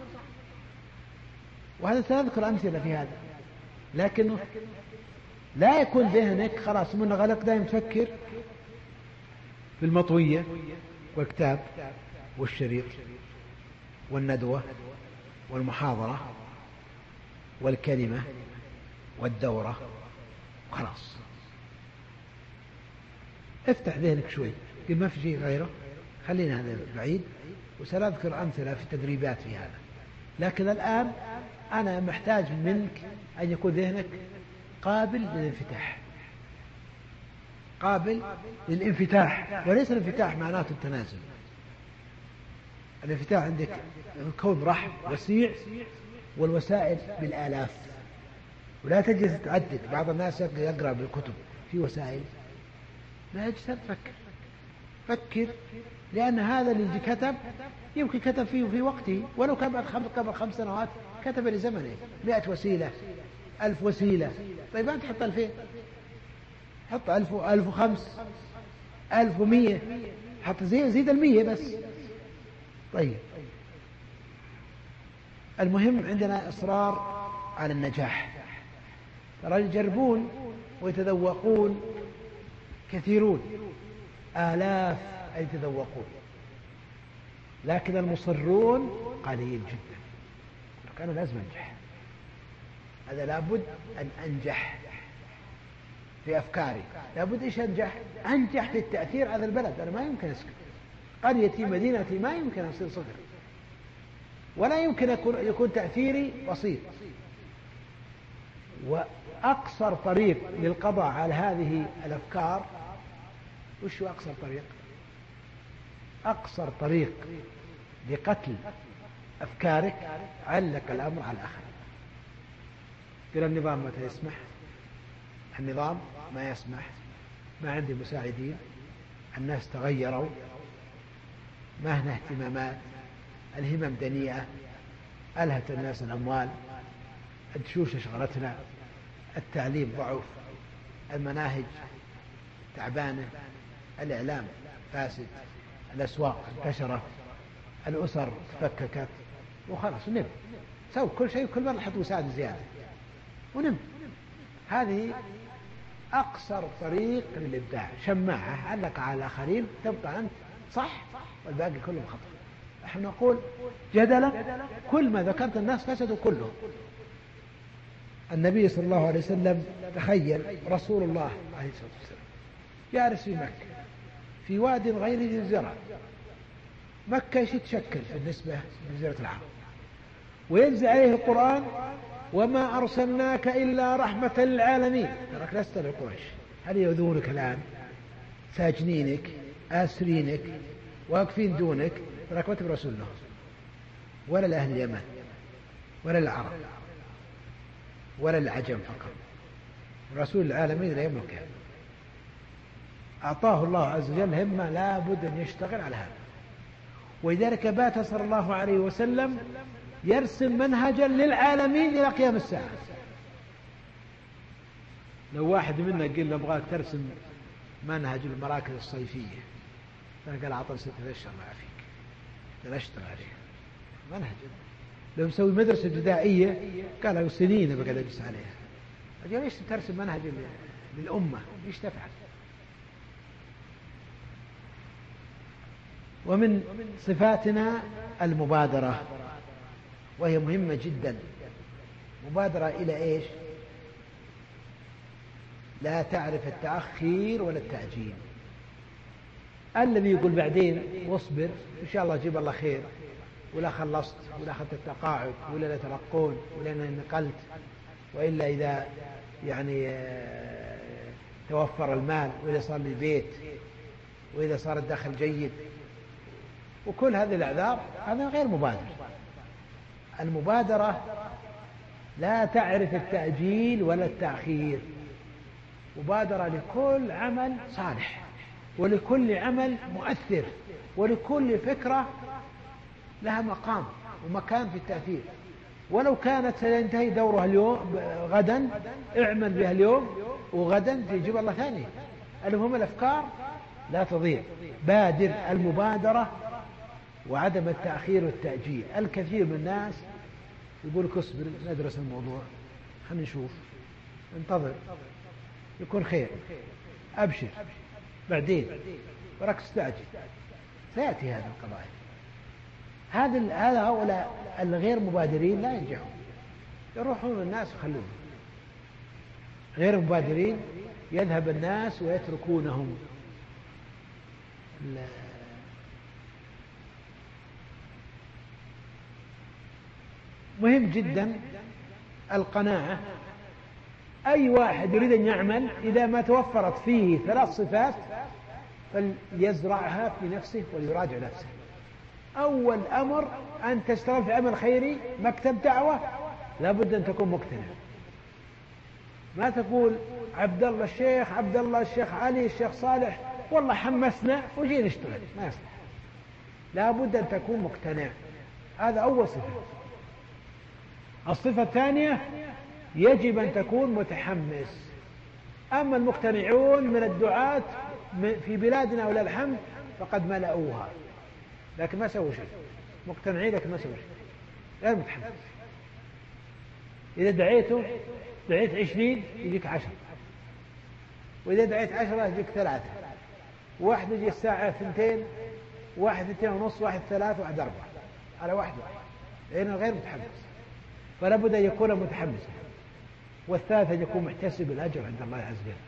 وهذا سأذكر أمثلة في هذا، لكنه لا يكون ذهنك خلاص منغلق دائما تفكر في المطوية والكتاب والشريط والندوة والمحاضرة والكلمة والدورة، خلاص. افتح ذهنك شوي، قل ما في شيء غيره، خلينا هذا بعيد. وسأذكر أمثلة في التدريبات في هذا. لكن الآن أنا محتاج منك أن يكون ذهنك قابل للانفتاح، وليس الانفتاح معناته التنازل. الانفتاح عندك كون رحب وسيع، والوسائل بالآلاف، ولا تجلس تعدد. بعض الناس يقرأ بالكتب في وسائل، لا يجلس فكر، لأن هذا اللي كتب يمكن كتب فيه في وقته، ولو كان قبل 5 سنوات كتب لزمنه 100 وسيلة 1000 وسيلة. طيب ما تحط 2000، حط 1000 1005 1100، حط زيد 100 بس. طيب المهم عندنا إصرار على النجاح. ترى يجربون ويتذوقون كثيرون، آلاف يتذوقون، لكن المصرون قليل جدا. أنا لازم أنجح، هذا لابد أن أنجح في أفكاري، لابد إيش أنجح في التأثير على البلد. أنا ما يمكن أسكت، قريتي مدينتي ما يمكن أصير صغر، ولا يمكن يكون تأثيري بسيط. وأقصر طريق للقضاء على هذه الأفكار، وش هو أقصر طريق؟ أقصر طريق لقتل أفكارك علق الأمر على الآخر. قال النظام متى يسمح؟ النظام ما يسمح، ما عندي مساعدين، الناس تغيروا، ما هنا اهتمامات، الهمم دنيئة، ألهت الناس الأموال، الدشوش شغلتنا، التعليم ضعف، المناهج تعبانة، الإعلام فاسد، الأسواق انتشرت، الأسر تفككت، وخلاص نم سوي كل شيء، وكل مرة نحط وسائل زيادة ونم. هذه أقصر طريق للإبداع، شماعة علق على الآخرين، تبقى أنت صح والباقي كلهم خطأ. نحن نقول جدلا كل ما ذكرت الناس فسدوا كلهم. النبي صلى الله عليه وسلم، تخيل رسول الله عليه الصلاة والسلام جالس في مكة في واد غير ذي زرع، مكة تشكل بالنسبة لجزيرة العرب، وينزل عليه القرآن وما أرسلناك إلا رحمة للعالمين. تراك لست لقريش، هل يؤذونك الآن؟ ساجنينك، آسرينك، واقفين دونك، تراك ما تبي رسول الله ولا لأهل اليمن ولا العرب ولا العجم فقط، رسول العالمين لا يملك. أعطاه الله عز وجل همة لا بد أن يشتغل على هذا، ولذلك بات صلى الله عليه وسلم يرسم منهجا للعالمين إلى قيام الساعة. لو واحد منا قال له أبغاك ترسم منهج المراكز الصيفية، قال أعطني 6 أشهر ما فيك، أنا أشتغل عليها منهج. لو مسوي مدرسة ابتدائية قال له سنين بقى أدرس عليها. أجل ليش ترسم منهج للأمة؟ ليش تفعل؟ ومن صفاتنا المبادرة، وهي مهمة جدا. مبادرة إلى إيش؟ لا تعرف التأخير ولا التأجيل. الذي يقول بعدين واصبر إن شاء الله جيب الله خير، ولا خلصت ولا أخذت التقاعد ولا لا ترقون ولا نقلت، وإلا إذا يعني توفر المال، وإذا صار لي بيت، وإذا صار الدخل جيد، وكل هذه الأعذار، هذا غير مبادر. المبادرة لا تعرف التأجيل ولا التأخير، مبادرة لكل عمل صالح، ولكل عمل مؤثر، ولكل فكرة لها مقام ومكان في التأثير، ولو كانت سينتهي دورها اليوم غدا اعمل بها اليوم، وغدا تجيب الله ثاني. المهم الأفكار لا تضيع. بادر، المبادرة وعدم التأخير والتأجيل. الكثير من الناس يقول لك اصبر ندرس الموضوع، خلينا نشوف، انتظر يكون خير، أبشر بعدين، وراك تستعجل، سيأتي هذا القضايا. هذا هؤلاء الغير مبادرين لا ينجحون، يروحون الناس ويخلونهم. غير مبادرين يذهب الناس ويتركونهم. مهم جدا القناعة. أي واحد يريد أن يعمل إذا ما توفرت فيه 3 صفات فليزرعها في نفسه ويراجع نفسه. أول أمر أن تشتغل في عمل خيري، مكتب دعوة، لابد أن تكون مقتنع. ما تقول عبد الله الشيخ، عبد الله الشيخ علي، الشيخ صالح والله حمسنا وجينا نشتغل، ما يصلح. لابد أن تكون مقتنع، هذا أول صفة. الصفة الثانية يجب أن تكون متحمس. أما المقتنعون من الدعاة في بلادنا ولله الحمد فقد ملأوها، لكن ما سووا شيء. مقتنعين لكن ما سووا شيء، غير متحمس. إذا دعيت 20 يجيك 10، وإذا دعيت 10 يجيك 3، واحد يجي الساعة 2، واحد 2:30، واحد 3، واحد 4، على واحد، لأنه غير متحمس. فلا بد أن يكون متحمسا. والثالث أن يكون محتسب الأجر عند الله عز وجل.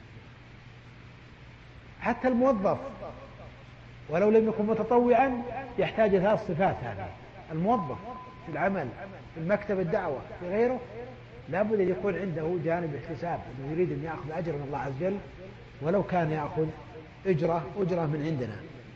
حتى الموظف ولو لم يكن متطوعا يحتاج 3 صفات هذه. الموظف في العمل، في المكتب الدعوة، في غيره، لا بد أن يكون عنده جانب احتساب، أنه يريد أن يأخذ أجر من الله عز وجل، ولو كان يأخذ أجرة من عندنا.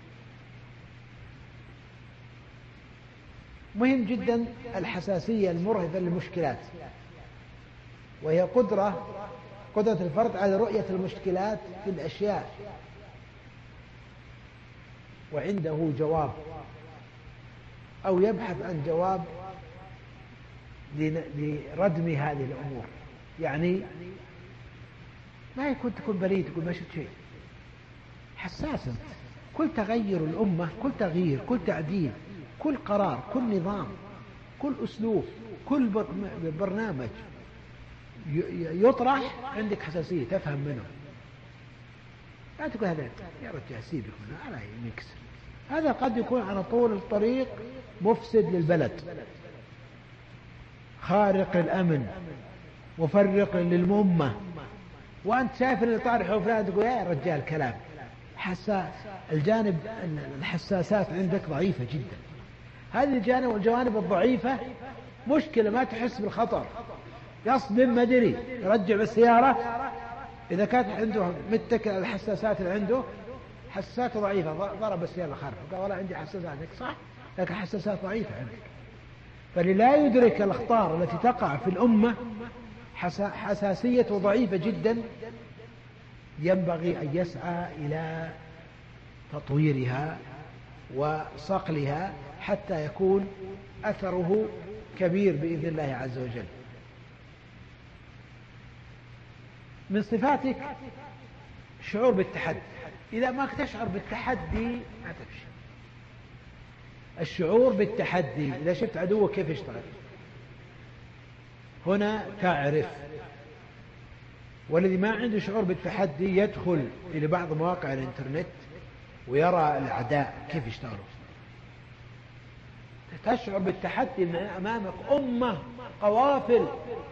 مهم جدا الحساسية المرهفة للمشكلات، وهي قدرة الفرد على رؤية المشكلات في الأشياء وعنده جواب أو يبحث عن جواب لردم هذه الأمور. يعني ما يكون تكون بريد تقول ما شفت شيء، حساس أنت. كل تغير الأمة، كل تغيير، كل تعديل، كل قرار، كل نظام، كل أسلوب، كل برنامج يطرح عندك حساسية تفهم منه. لا تقول هذا يا رجال سيبك منه على يكسر. هذا قد يكون على طول الطريق مفسد للبلد، خارق للأمن، مفرق للأمة، وأنت شايف اللي طارحه فلان تقول يا رجال كلام. الجانب الحساسات عندك ضعيفة جدا. هذه الجوانب الضعيفة مشكلة، ما تحس بالخطر، يصدم مدري يرجع بالسيارة إذا كانت عنده متكل على الحساسات اللي عنده حساسات ضعيفة، ضرب السيارة خارفة قال والله عندي حساسات، صح لكن حساسات ضعيفة عندك. فللا يدرك الأخطار التي تقع في الأمة حساسية ضعيفة جدا، ينبغي أن يسعى إلى تطويرها وصقلها حتى يكون أثره كبير بإذن الله عز وجل. من صفاتك الشعور بالتحدي. إذا ما تشعر بالتحدي ما تمشي. الشعور بالتحدي، إذا شفت عدوك كيف يشتغل هنا تعرف. والذي ما عنده شعور بالتحدي يدخل إلى بعض مواقع الإنترنت ويرى الأعداء كيف يشتغلوا. تشعر بالتحدي أن أمامك أمة قوافل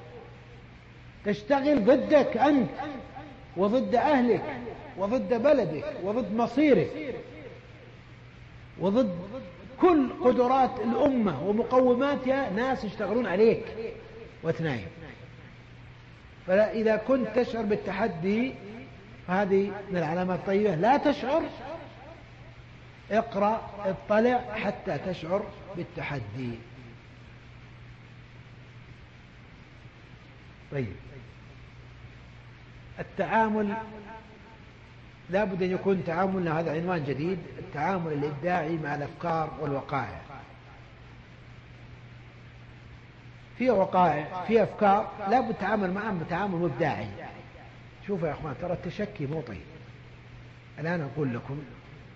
تشتغل ضدك أنت وضد أهلك وضد بلدك وضد مصيرك وضد كل قدرات الأمة ومقوماتها، ناس يشتغلون عليك وتنايم. فإذا كنت تشعر بالتحدي فهذه من العلامات الطيبة. لا تشعر، اقرأ اطلع حتى تشعر بالتحدي. طيب، التعامل لا بد أن يكون تعاملنا، هذا عنوان جديد، التعامل الإبداعي مع الأفكار والوقائع. في وقائع، في أفكار لا بد التعامل معها بتعامل إبداعي. شوفوا يا أخوان، ترى التشكي مو طيب. الآن أقول لكم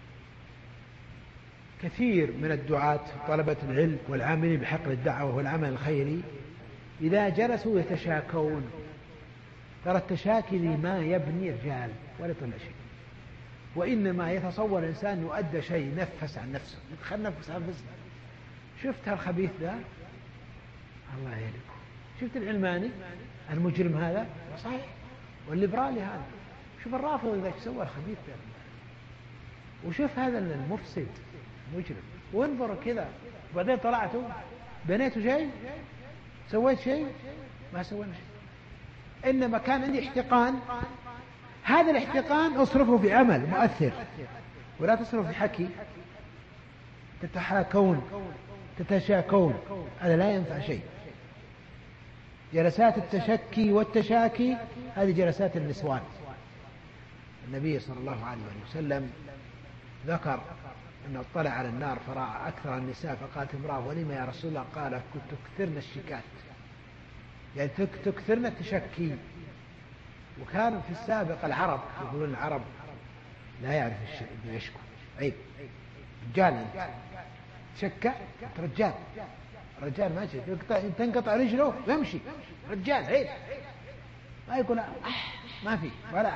كثير من الدعاة طلبة العلم والعاملين بحقل الدعوة والعمل الخيري إذا جلسوا يتشاكون، ترى التشاكي ما يبني رجال ولا يطلع شيء، وإنما يتصور الإنسان يؤدى شيء ينفس عن نفسه، خل نفس عن نفسه. شفت هالخبيث ذا الله يهلكه، شفت العلماني المجرم هذا صحيح، والليبرالي هذا، شوف الرافض إذا سوى الخبيث ذا، وشوف هذا المفسد مجرم، وانظر كذا. وبعدين طلعتوا بنيتوا شيء، سويت شيء، ما سوينا شيء. إنما كان عندي احتقان، هذا الاحتقان اصرفه في عمل مؤثر، ولا تصرف في حكي تتحاكون تتشاكون، هذا لا ينفع شيء. جلسات التشكي والتشاكي هذه جلسات النسوان. النبي صلى الله عليه وسلم ذكر أنه اطلع على النار فرأى أكثر النساء، فقالت امرأة ولما يا رسول الله؟ قال كنت تكثرن الشكات، يعني تكثرن التشكي. وكان في السابق العرب يقولون العرب لا يعرف الشيء يشكو، عيب، رجال أنت تشكى، رجال، الرجال ما تنقطع رجله ويمشي، رجال عيب، ما يقول ما في ولا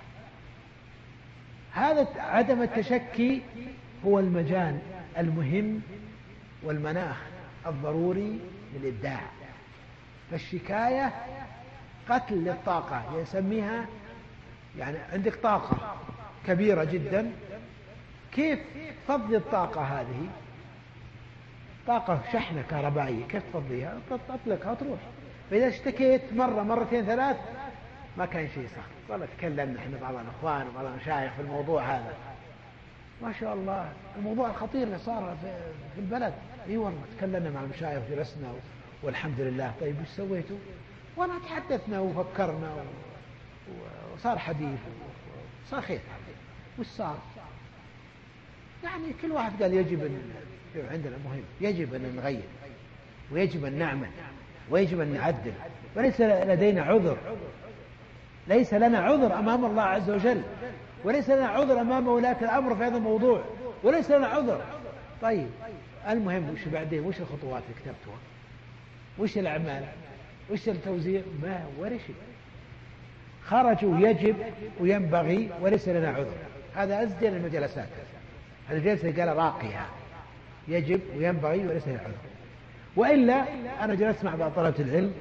هذا عدم التشكي هو المجال المهم والمناخ الضروري للإبداع. فالشكاية قتل للطاقة، يسميها يعني عندك طاقة كبيرة جدا، كيف تفضي الطاقة هذه؟ طاقة شحنة كهربائية، كيف تفضيها؟ تطلقها وتروح. فإذا اشتكيت مرة مرتين ثلاث ما كان شيء صح. والله تكلمنا احنا بعض الأخوان وبعض المشايخ في الموضوع هذا، ما شاء الله الموضوع الخطير اللي صار في البلد. اي والله تكلمنا مع المشايخ وجلسنا والحمد لله. طيب ايش سويتوا؟ وانا تحدثنا وفكرنا وصار حديث وصار خير. وش صار؟ يعني كل واحد قال يجب عندنا مهم، يجب أن نغير ويجب أن نعمل ويجب أن نعدل، وليس لدينا عذر، ليس لنا عذر أمام الله عز وجل، وليس لنا عذر أمام ولاة الأمر في هذا الموضوع، وليس لنا عذر. طيب المهم وش بعدين؟ وش الخطوات اللي كتبتها؟ وش الأعمال؟ وش التوزيع؟ ما ولا شيء. خرجوا يجب وينبغي وليس لنا عذر. هذا أسجل المجلسات، هذا الجلسة قال راقية، يجب وينبغي وليس لنا عذر. وإلا أنا جلست مع بعض طلبة العلم،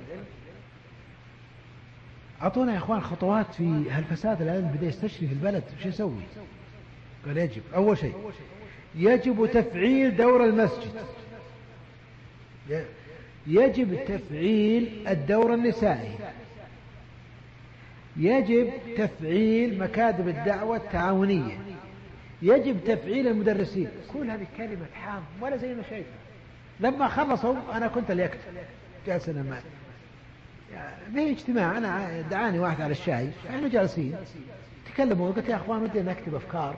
أعطونا يا إخوان خطوات في هالفساد الآن بدأ يستشري في البلد، وش يسوي؟ قال يجب أول شيء يجب تفعيل دور المسجد، يجب تفعيل الدور النسائي، يجب تفعيل مكاتب الدعوة التعاونية، يجب تفعيل المدرسين. كل هذه كلمة حام ولا زي ما شايفها. لما خلصوا أنا كنت اللي أكتب، جالس أنا معي في اجتماع، أنا دعاني واحد على الشاي، احنا جالسين تكلموا، قلت يا أخوان ودي نكتب أفكار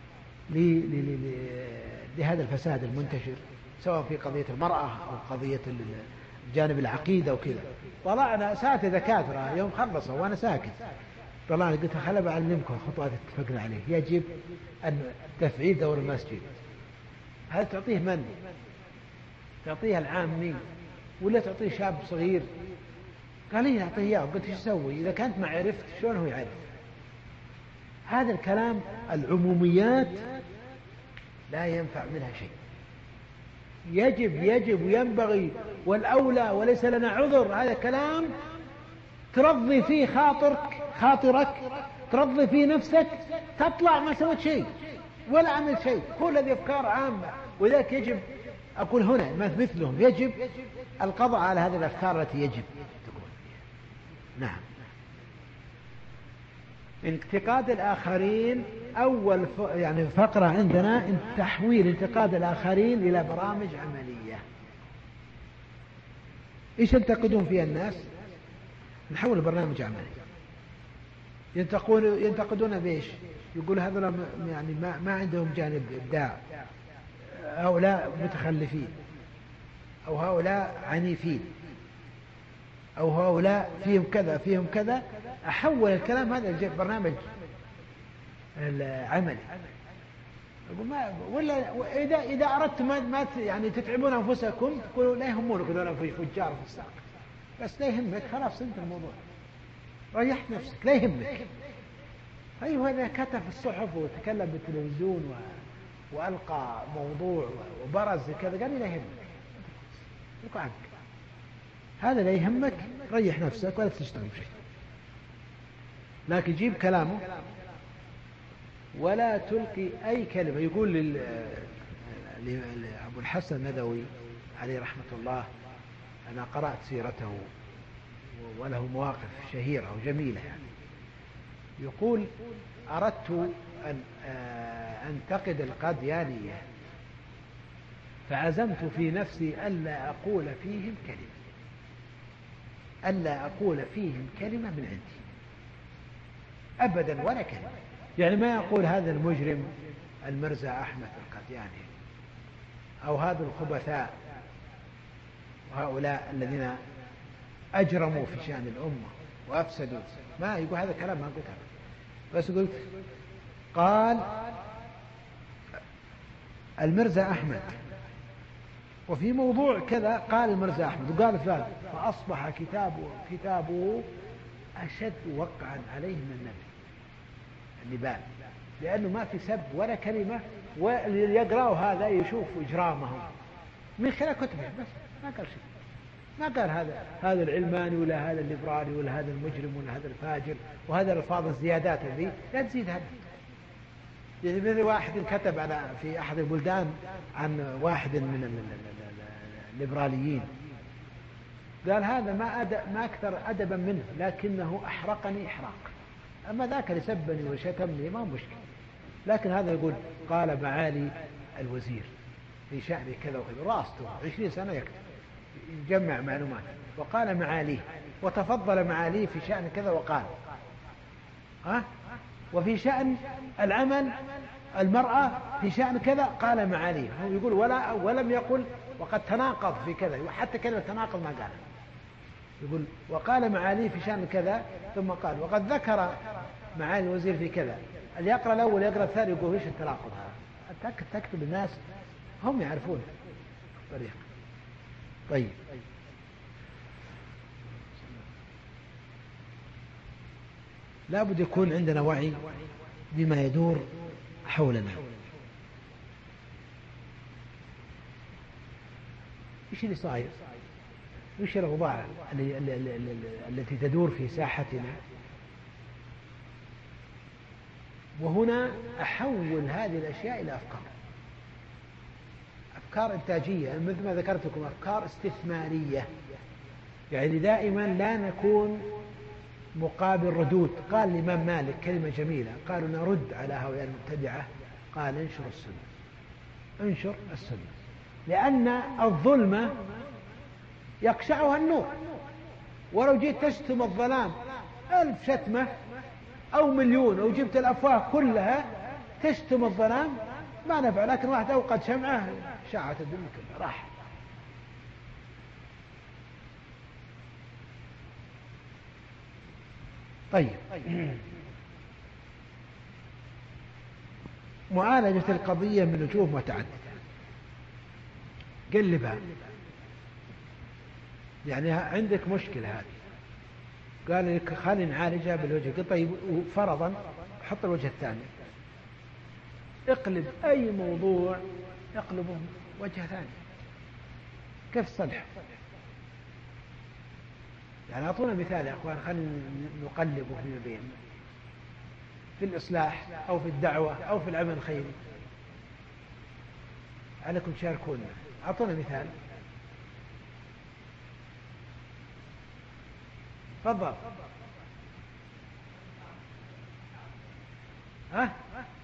لهذا الفساد المنتشر، سواء في قضية المرأة أو قضية الجانب العقيدة وكذا. طلعنا أساتذة دكاترة يوم خلصوا وأنا ساكت، طلعنا قلت خلنا بعلمكم خطوات اتفقنا عليه. يجب أن تفعيل دور المسجد. هل تعطيه من؟ تعطيها العامي ولا تعطيه شاب صغير؟ قال لي أعطيه إياه. قلت ايش اسوي إذا كنت ما عرفت؟ شلون هو يعرف؟ هذا الكلام العموميات لا ينفع منها شيء. يجب وينبغي والأولى وليس لنا عذر، هذا كلام ترضي فيه خاطرك، ترضي فيه نفسك، تطلع ما سويت شيء ولا عملت شيء. كل هذه أفكار عامة، وذلك يجب أقول هنا مثلهم يجب القضاء على هذه الأفكار التي يجب تكون. نعم. انتقاد الآخرين، أول يعني فقرة عندنا تحويل انتقاد الآخرين إلى برامج عملية. إيش ينتقدون فيها الناس؟ نحول برنامج عملي. ينتقدون بإيش؟ يقول هذول يعني ما عندهم جانب إبداع، هؤلاء متخلفين، أو هؤلاء عنيفين، أو هؤلاء فيهم كذا فيهم كذا. أحول الكلام هذا برنامج العملي. ولا إذا أردت ما يعني تتعبون أنفسكم تقولوا لا يهمونك هذول فجار في الساق، بس لا يهمك، خلاص انت الموضوع ريحت نفسك، لا يهمك. أيوة هذا كتب في الصحف وتكلم بالتلفزيون وألقى موضوع وبرز كذا، قال لي لا يهمك، يقع عنك، هذا لا يهمك، ريح نفسك ولا تشتغل بشيء. لكن جيب كلامه ولا تلقي أي كلمة. يقول لأبو الحسن الندوي عليه رحمة الله، أنا قرأت سيرته وله مواقف شهيرة وجميلة يعني. يقول أردت أن أنتقد القاديانية فعزمت في نفسي ألا أقول فيهم كلمة من عندي أبدا ولا كلمة. يعني ما يقول هذا المجرم المرزا أحمد القادياني، أو هذا الخبثاء وهؤلاء الذين أجرموا في شأن الأمة وأفسدوا، ما يقول هذا الكلام، ما قلت هذا، بس قلت قال المرزا أحمد وفي موضوع كذا قال المرزا أحمد وقال فلان، فأصبح كتابه أشد وقعا عليه من النبال، لأنه ما في سب ولا كلمة، واللي يقرأه هذا يشوف إجرامهم من خلال كتبه، بس ما قال شيء، ما قال هذا العلماني ولا هذا الليبرالي ولا هذا المجرم ولا هذا الفاجر وهذا الفاظ الزيادات هذه لا تزيد هذا. يعني من واحد كتب في أحد البلدان عن واحد من الليبراليين، قال هذا ما أكثر أدبا منه لكنه أحرقني إحراق، أما ذاك اللي سبني وشتمني ما مشكلة، لكن هذا يقول قال معالي الوزير في شأن كذا وكذا، راسته 20 سنة يكتب يجمع معلومات، وقال معاليه وتفضل معاليه في شأن كذا وقال وفي شأن العمل المرأة في شأن كذا قال معاليه، هو يقول ولم يقل وقد تناقض في كذا، حتى كلمة تناقض ما قالها، يقول وقال معاليه في شأن كذا ثم قال وقد ذكر معالي الوزير في كذا. اللي يقرأ الأول يقرأ الثاني يقول ايش التناقض هذا؟ تكتب الناس هم يعرفون الطريقة. طيب لا بد يكون عندنا وعي بما يدور حولنا. ايش اللي صاير؟ وش الأوضاع التي تدور في ساحتنا؟ وهنا أحول هذه الأشياء إلى أفكار إنتاجية، مثل ما ذكرت لكم أفكار استثمارية، يعني دائما لا نكون مقابل ردود. قال الإمام مالك كلمة جميلة، قالوا نرد على هؤلاء المبتدعة، قال انشر السنة، لأن الظلمة يقشعها النور، ولو جيت تشتم الظلام 1000 شتمة أو 1,000,000 أو جبت الأفواه كلها تشتم الظلام ما نفع، لكن واحد أوقد شمعة شاعت الدنيا كلها راح. طيب معالجة القضية من وجوه متعددة. قلبها، يعني عندك مشكلة هذه، قال لك خلينا نعالجها بالوجه. قلت طيب فرضا حط الوجه الثاني، اقلب أي موضوع اقلبه وجه ثاني، كيف صلح؟ يعني أعطونا مثال يا أخوان، خلينا نقلبه فيما بيننا في الإصلاح أو في الدعوة أو في العمل الخيري. عليكم تشاركونا، أعطونا مثال. تفضل. ها؟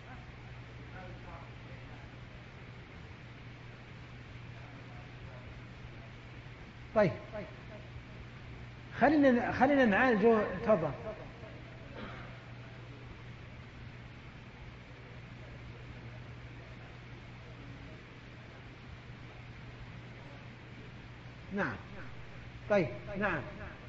طيب خلينا نعالجه. تفضل. نعم. طيب نعم.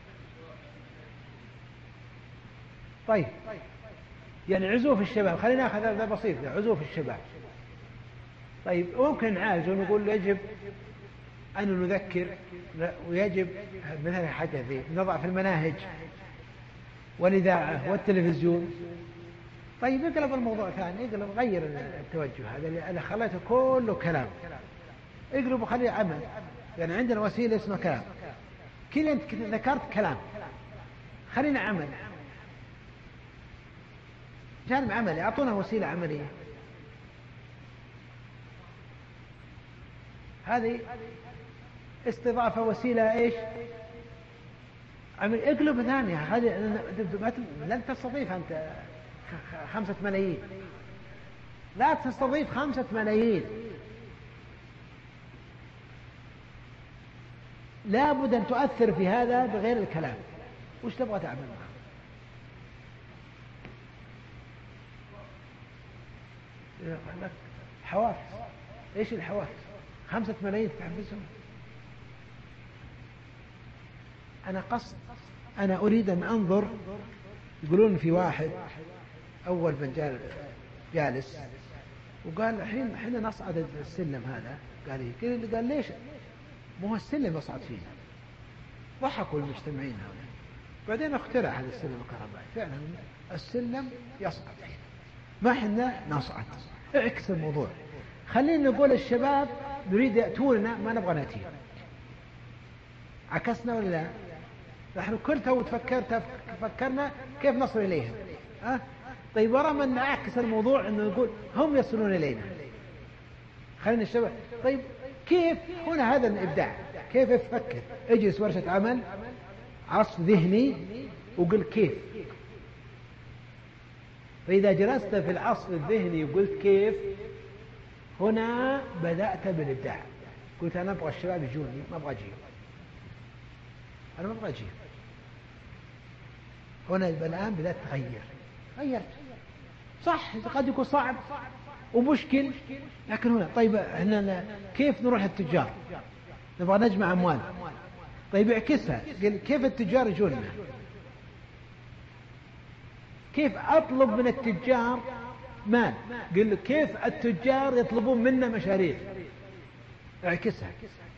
طيب يعني عزوف الشباب، خلينا ناخذ هذا بسيط، عزوف الشباب. طيب ممكن نعالجه ونقول يجب أن نذكر، ويجب مثل حاجة ذي نضع في المناهج والإذاعة والتلفزيون. طيب اقلب الموضوع ثاني، اقلب غير التوجه هذا اللي خليته كله كلام، اقلب وخليه عمل. يعني عندنا وسيلة اسمها كلام، كل انت ذكرت كلام، خلينا عمل، جانب عملي، اعطونا وسيلة عملية. هذه استضافة وسيلة ايش؟ عمل. اقلب ثانية، هذه لن تستضيف انت 5 ملايين، لا تستضيف 5 ملايين، لا بد أن تؤثر في هذا بغير الكلام. وش تبغى تعمل معه؟ لك حوافز. ايش الحوافز؟ 5 ملايين تحفزهم؟ أنا أريد أن أنظر. يقولون في واحد أول من جالس وقال حين نصعد السلم هذا، قال ليش مو هو السلم يصعد فيه؟ ضحكوا المجتمعين هؤلاء. بعدين اخترع هذا السلم الكهربائي، فعلا السلم يصعد فيه، ما احنا نصعد. اعكس الموضوع، خلينا نقول الشباب نريد يأتوننا ما نبغى نأتيهم. عكسنا ولا لا؟ نحن كل تو فكرنا كيف نصل إليهم. طيب ورا من نعكس الموضوع انه نقول هم يصلون إلينا، خلينا الشباب. طيب كيف؟ هنا هذا الإبداع، كيف تفكر؟ اجلس ورشة عمل، عصف ذهني، وقل كيف. فإذا جلست في العصف الذهني وقلت كيف، هنا بدأت بالإبداع. قلت أنا أبغى الشباب يجوني، ما أبغى أجيهم، أنا ما أبغى أجيهم. هنا الآن بدأت تغير، غيرت. صح قد يكون صعب، ومشكل. لكن هنا طيب احنا كيف نروح التجار نبغى نجمع أموال؟ طيب اعكسها، قل كيف التجار يجونا؟ كيف أطلب من التجار مال؟ قل كيف التجار يطلبون منا مشاريع؟ اعكسها.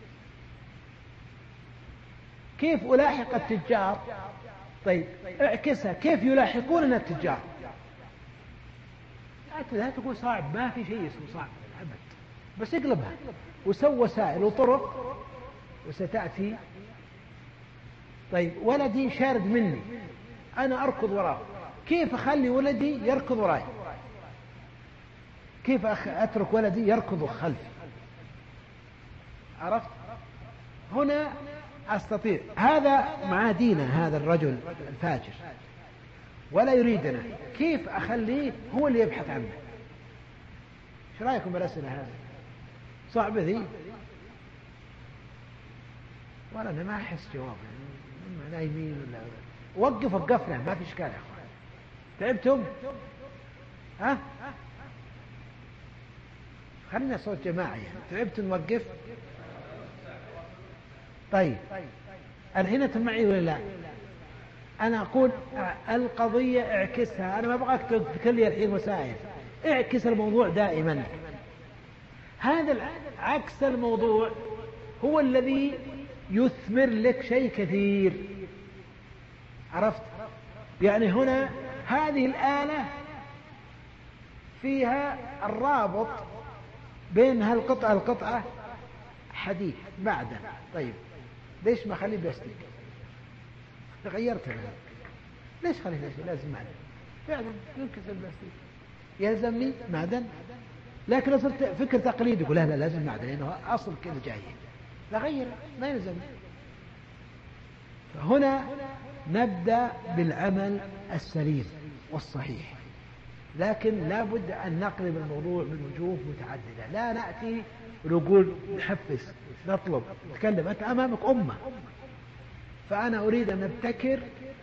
كيف ألاحق التجار؟ طيب اعكسها، كيف يلاحقوننا التجار؟ لا تقول صعب، ما في شيء اسمه صعب أبد، بس اقلبها وسوي وسائل وطرق وستأتي. طيب ولدي شارد مني، أنا أركض وراه، كيف أخلي ولدي يركض وراي؟ كيف أترك ولدي يركض خلفي؟ عرفت؟ هنا أستطيع. هذا مع دينه، هذا الرجل الفاجر ولا يريدنا، كيف أخليه هو اللي يبحث عنه؟ ايش رأيكم بالأسئلة هذه؟ صعبة ذي؟ ولا أنا ما أحس جواب، يعني نايمين ولا وقفنا، ما في إشكال يا أخوان. تعبتم؟ ها؟ خلنا صوت جماعي. تعبتم نوقف؟ طيب الحين أنتم معي ولا لا؟ أنا أقول القضية اعكسها، أنا ما أبغاك تذكر لي الحين وسائل، اعكس الموضوع دائما. هذا عكس الموضوع هو الذي يثمر لك شيء كثير. عرفت؟ يعني هنا هذه الآلة فيها الرابط بين القطعة حديد معدن. طيب ليش ما خليه بلاستيك؟ غيرتها. ليش خليه بلاستيك؟ لازم معدن فعلا، ينكسر البلاستيك يلزمني معدن. لكن لو صرت فكر تقليدي يقول لا لازم معدن لأنه أصل كذا جاي، لا غير ما يلزمني. فهنا نبدأ بالعمل السليم والصحيح، لكن لا بد أن نقلب الموضوع من وجوه متعددة. لا نأتي ونقول نحفز نطلب نتكلم، أنت أمامك أمة، فأنا أريد أن نبتكر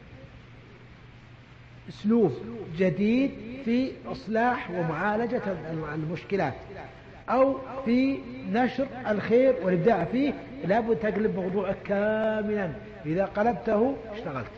أسلوب جديد في إصلاح ومعالجة المشكلات أو في نشر الخير والإبداع فيه. لابد تقلب موضوعك كاملا، إذا قلبته اشتغلت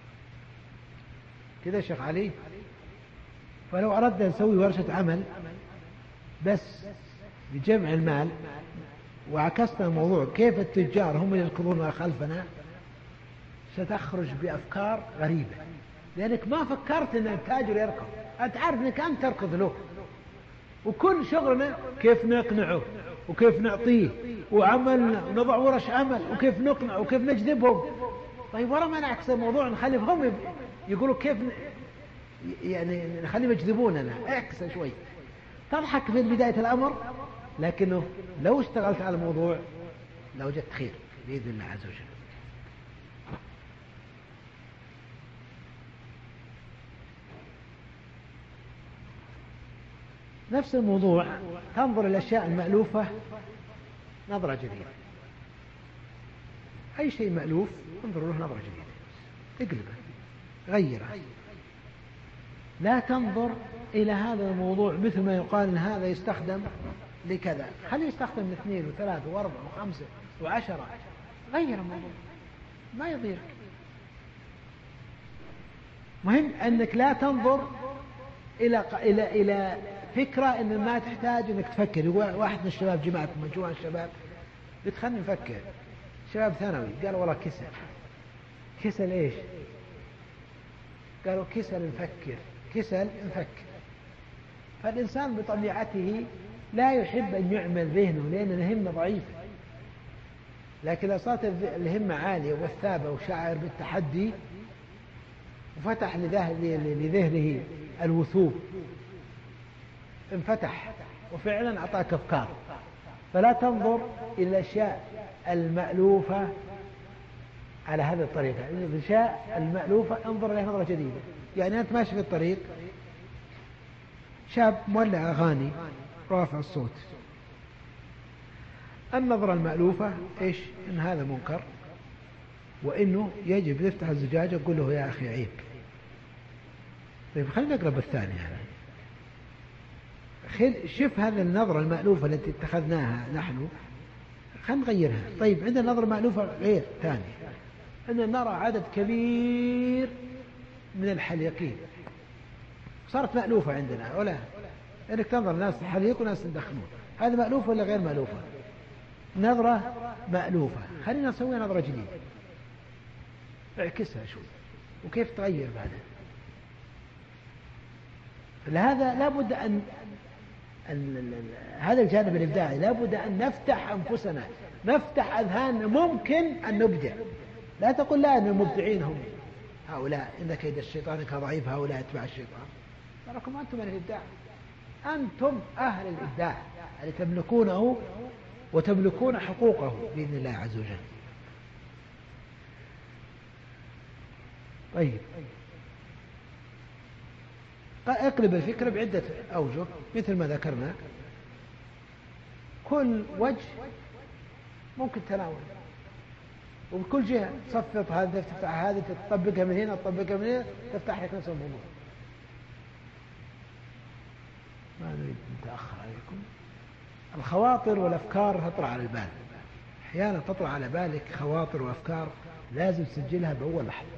كذا شيخ علي. فلو أردنا نسوي ورشة عمل بس بجمع المال وعكسنا الموضوع كيف التجار هم يركضون ما خلفنا، ستخرج بأفكار غريبة، لأنك ما فكرت أن التاجر يركض، أنت عارف أنك أنت تركض له، وكل شغلنا كيف نقنعه وكيف نعطيه وعملنا ونضع ورش عمل وكيف نقنع وكيف نجذبهم. طيب ورا ما نعكس الموضوع نخليهم هم يقولوا كيف يعني نخليهم يجذبوننا. اعكس شوي، تضحك في بداية الأمر، لكنه لو اشتغلت على الموضوع لوجدت خير بإذن الله عز وجل. نفس الموضوع، تنظر الأشياء المألوفة نظرة جديدة. أي شيء مألوف انظر له نظرة جديدة، اقلبه غيره. لا تنظر إلى هذا الموضوع مثل ما يقال إن هذا يستخدم لكذا، خليه يستخدم لاثنين وثلاثة وأربعة وخمسة وعشرة. غير الموضوع ما يضيرك. مهم أنك لا تنظر إلى فكرة إن ما تحتاج إنك تفكر. يقول واحد من الشباب، جماعة مجموعة الشباب بتخلني نفكر، شباب ثانوي، قال والله كسل إيش؟ قالوا كسل نفكر. فالإنسان بطبيعته لا يحب أن يعمل ذهنه لأن الهمة ضعيفة، لكن إذا صارت الهمة عالية وثابة وشاعر بالتحدي وفتح لذهنه الوثوب، انفتح وفعلا أعطاك أفكار. فلا تنظر إلى الأشياء المألوفة على هذه الطريقة. الأشياء المألوفة انظر إليها نظرة جديدة. يعني أنت ماشي في الطريق، شاب مولع أغاني رافع الصوت، النظرة المألوفة إيش؟ إن هذا منكر، وإنه يجب تفتح الزجاجة وقل له يا أخي عيب. طيب خلينا نقرب الثاني. شوف هذه النظرة المألوفة التي اتخذناها نحن، خلينا نغيرها. طيب عندنا نظرة مألوفة غير ثاني، أن نرى عدد كبير من الحليقين، صارت مألوفة عندنا ولا انك تنظر ناس حليق وناس يدخنون، هذا مألوفة ولا غير مألوفة؟ نظرة مألوفة. خلينا نسوي نظرة جديدة، اعكسها شوي وكيف تغير بعدها. لهذا لابد أن هذا الجانب الإبداعي لابد أن نفتح أنفسنا، نفتح أذهاننا، ممكن أن نبدع. لا تقول لا أن المبدعين هم هؤلاء، إن كيد الشيطان كان ضعيف، هؤلاء اتباع الشيطان. تراكم أنتم أهل الإبداع، أنتم أهل الإبداع اللي تملكونه وتملكون حقوقه بإذن الله عز وجل. طيب اقلب الفكرة بعدة أوجه مثل ما ذكرنا، كل وجه ممكن تناول، وبكل جهة تصفط هذا تفتح هذه، تطبقها من هنا تطبقها من هنا، تفتح لك نفس الموضوع. ما نريد نتأخر عليكم. الخواطر والأفكار تطلع على البال، أحيانا تطلع على بالك خواطر وأفكار لازم تسجلها بأول لحظة،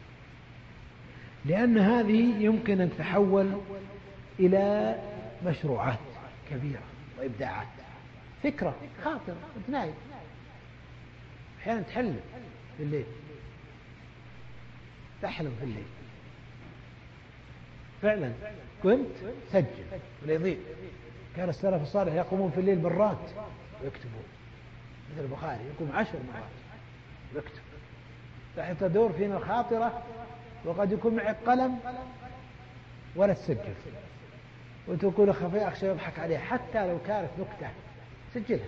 لأن هذه يمكن أن تتحول إلى مشروعات كبيرة وإبداعات. فكرة خاطر أنت نايم أحيانا تحلم في الليل، تحلم في الليل فعلا كنت سجل ولا يضيع. كان السلف الصالح يقومون في الليل مرات ويكتبون، مثل البخاري يقوم 10 مرات ويكتب، تحت تدور فينا الخاطرة وقد يكون معك قلم ولا تسجل، وتقول خفي أخشى يضحك عليه، حتى لو كانت نكتة سجلها،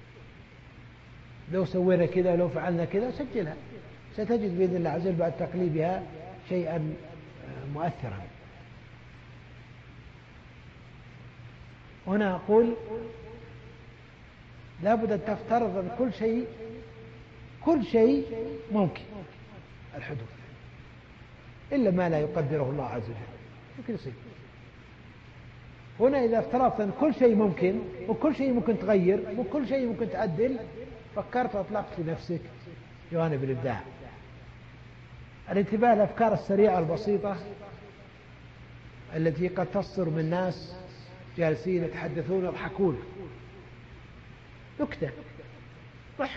لو سوينا كذا لو فعلنا كذا سجلها، ستجد بإذن الله عز وجل بعد تقليبها شيئا مؤثرا. هنا أقول لابد أن تفترض أن كل شيء ممكن الحدوث، إلا ما لا يقدره الله عز وجل ممكن يصير. هنا إذا افترضت أن كل شيء ممكن، وكل شيء ممكن تغير، وكل شيء ممكن تعدل، فكرت وأطلقت لنفسك جوانب الإبداع. الانتباه للأفكار السريعة البسيطة التي قد تصدر من ناس جالسين يتحدثون يضحكون، نكتة ضحك،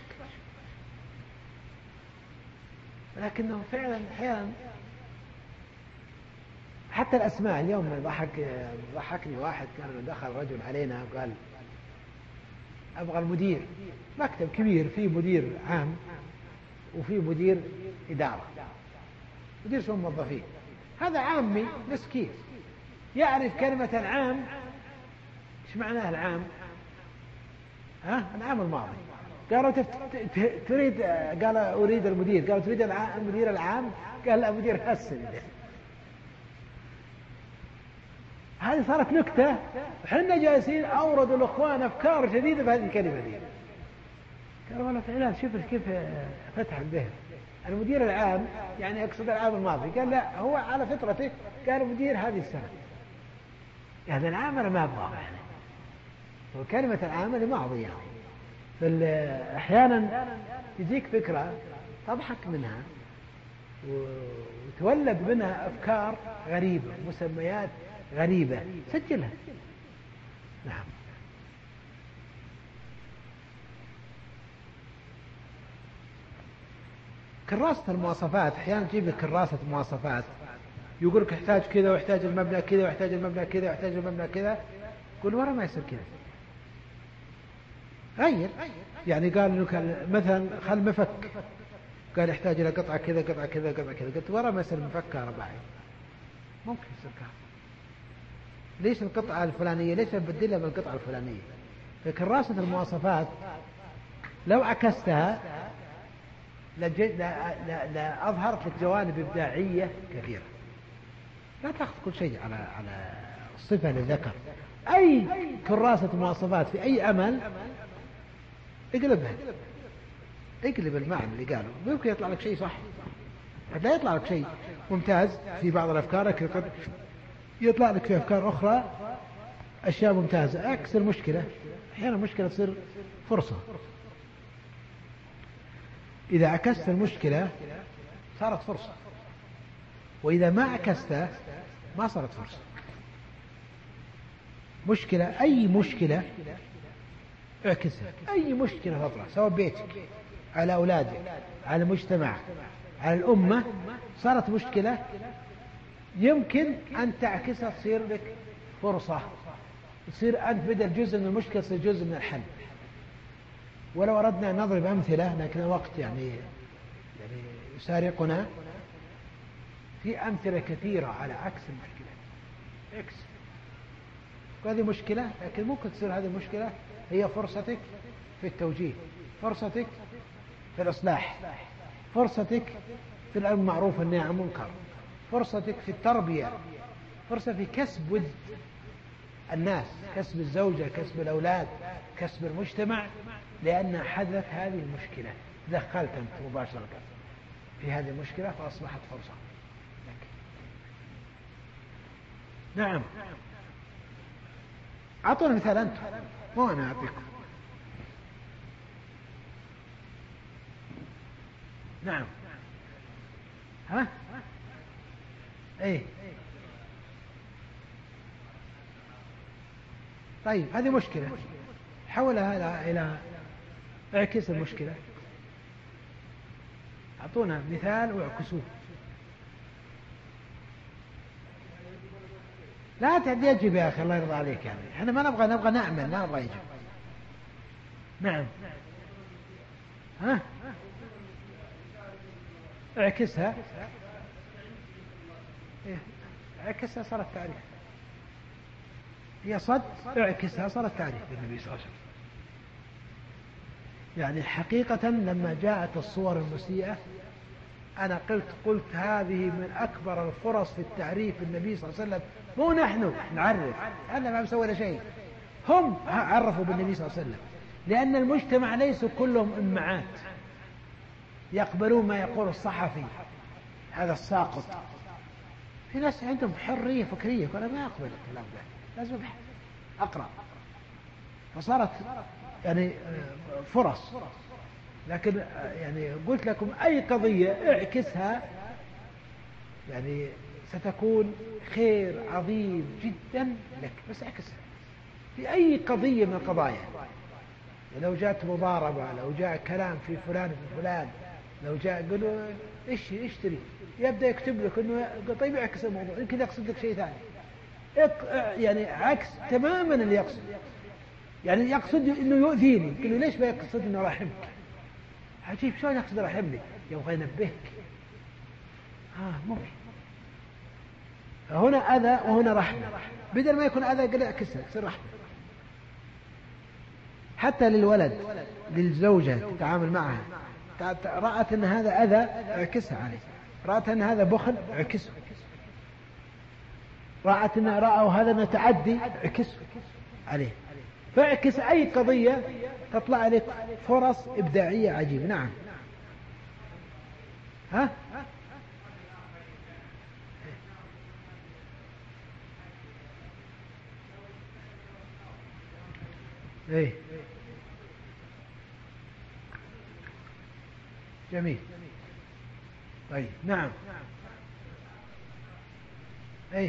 لكنه فعلا أحيانا حتى الأسماء. اليوم ضحكني واحد، كان دخل رجل علينا وقال أبغى المدير، مكتب كبير فيه مدير عام وفيه مدير إدارة، مدير شؤون موظفين. هذا عامي مسكين يعرف كلمة العام، إيش معناه العام؟ العام الماضي. قالوا تريد، قال أريد المدير، قالوا تريد المدير العام، قال لا مدير السنة. هذه صارت نكتة، حنا جالسين أوردوا الأخوان أفكار جديدة بهذه الكلمة دي. قالوا والله فعلا شوف كيف فتح الذهن، المدير العام يعني أقصد العام الماضي، قال لا هو على فطرته، قال مدير هذه السنة. يعني العام أنا ما أبغاه، يعني وكلمة العام الماضي يعني. فأحيانا تجيك فكرة تضحك منها وتولد منها أفكار غريبة، مسميات غريبة، سجلها. نعم. كراسة المواصفات، أحيانا تجيب لك كراسة مواصفات يقول لك يحتاج كذا ويحتاج المبنى كذا ويحتاج المبنى كذا ويحتاج المبنى كذا، قل ورا ما يصير كذا، غير. يعني قال لك مثلا خل مفك، قال يحتاج إلى قطعة كذا قطعة كذا قطعة كذا، قلت ورا ما يصير مفك كهربائي، ممكن يصير كهربائي. ليش القطعة الفلانية ليش نبدلها بالقطعة الفلانية؟ فكراسة المواصفات لو عكستها لأظهرت لك جوانب إبداعية كثيرة. لا تأخذ كل شيء على الصفة للذكر. أي كراسة مواصفات في أي عمل اقلبها، اقلب المعنى اللي قاله، ممكن يطلع لك شيء صح، لا يطلع لك شيء ممتاز في بعض الأفكار، يطلع لك في أفكار أخرى أشياء ممتازة. أعكس المشكلة، أحيانا المشكلة تصير فرصة. إذا عكست المشكلة صارت فرصة، وإذا ما عكستها ما صارت فرصة. مشكلة، أي مشكلة اعكسها. أي مشكلة تطلع سواء بيتك، على أولادك، على المجتمع، على الأمة، صارت مشكلة يمكن أن تعكسها تصير لك فرصة، تصير أنت بدل جزء من المشكلة تصير جزء من الحل. ولو أردنا أن نضرب أمثلة لكن الوقت يعني يسارقنا، في أمثلة كثيرة على عكس المشكلة. عكس، وهذه مشكلة لكن ممكن تصير هذه المشكلة هي فرصتك في التوجيه، فرصتك في الإصلاح، فرصتك في الأمر بالمعروف والنهي عن المنكر، فرصتك في التربية، فرصة في كسب ود الناس، كسب الزوجة، كسب الأولاد، كسب المجتمع، لأن حدث هذه المشكلة. دخلت أنت مباشرة في هذه المشكلة فأصبحت فرصة لك. نعم، أعطونا مثال أنت، مو أنا أعطيكم. نعم. ها؟ ايه. طيب هذه مشكلة، حولها إلى اعكس المشكلة. أعطونا مثال واعكسوه. لا تعدي يجب يا أخي، الله يرضى عليك. يعني احنا ما نبغى نعمل، ما نبغى يجب. نعم. ها؟ اعكسها. إيه؟ اعكسها صارت تعريف. هي صد، اعكسها صارت تعريف بالنبي صلى الله عليه وسلم. يعني حقيقة لما جاءت الصور المسيئة أنا قلت هذه من أكبر الفرص في التعريف بالنبي صلى الله عليه وسلم. مو نحن نعرف، أنا ما مسوي شيء، هم عرفوا بالنبي صلى الله عليه وسلم. لأن المجتمع ليسوا كلهم إمعات يقبلون ما يقول الصحفي هذا الساقط. في ناس عندهم حرية فكرية، أنا ما أقبل الكلام ده، لازم أبحث أقرأ. فصارت يعني فرص. لكن يعني قلت لكم أي قضية اعكسها يعني ستكون خير عظيم جدا لك، بس اعكسها في أي قضية من القضايا. لو جاءت مضاربة، لو جاء كلام في فلان في فلان، لو جاء قالوا اشتري، يبدأ يكتب لك انه طيب اعكس الموضوع، يمكن يقصد لك شيء ثاني. يعني عكس تماما اللي يقصد. يعني يقصد انه يؤذيني، يقول له ليش ما يقصد انه رحمك؟ عجيب، شلون يقصد رحمني؟ يبغى ينبهك. ممكن هنا اذى وهنا رحمه، بدل ما يكون اذى قال اعكسها تصير رحمه. حتى للولد، للزوجة تتعامل معها، رأت أن هذا أذى اعكسها عليه، رأت أن هذا بخل اعكسه، رأت أن رأوا هذا أنه تعدي اعكسه عليه. فاعكس أي قضية تطلع لك فرص إبداعية عجيبة. نعم. ها؟ ايه جميل. طيب نعم. ايه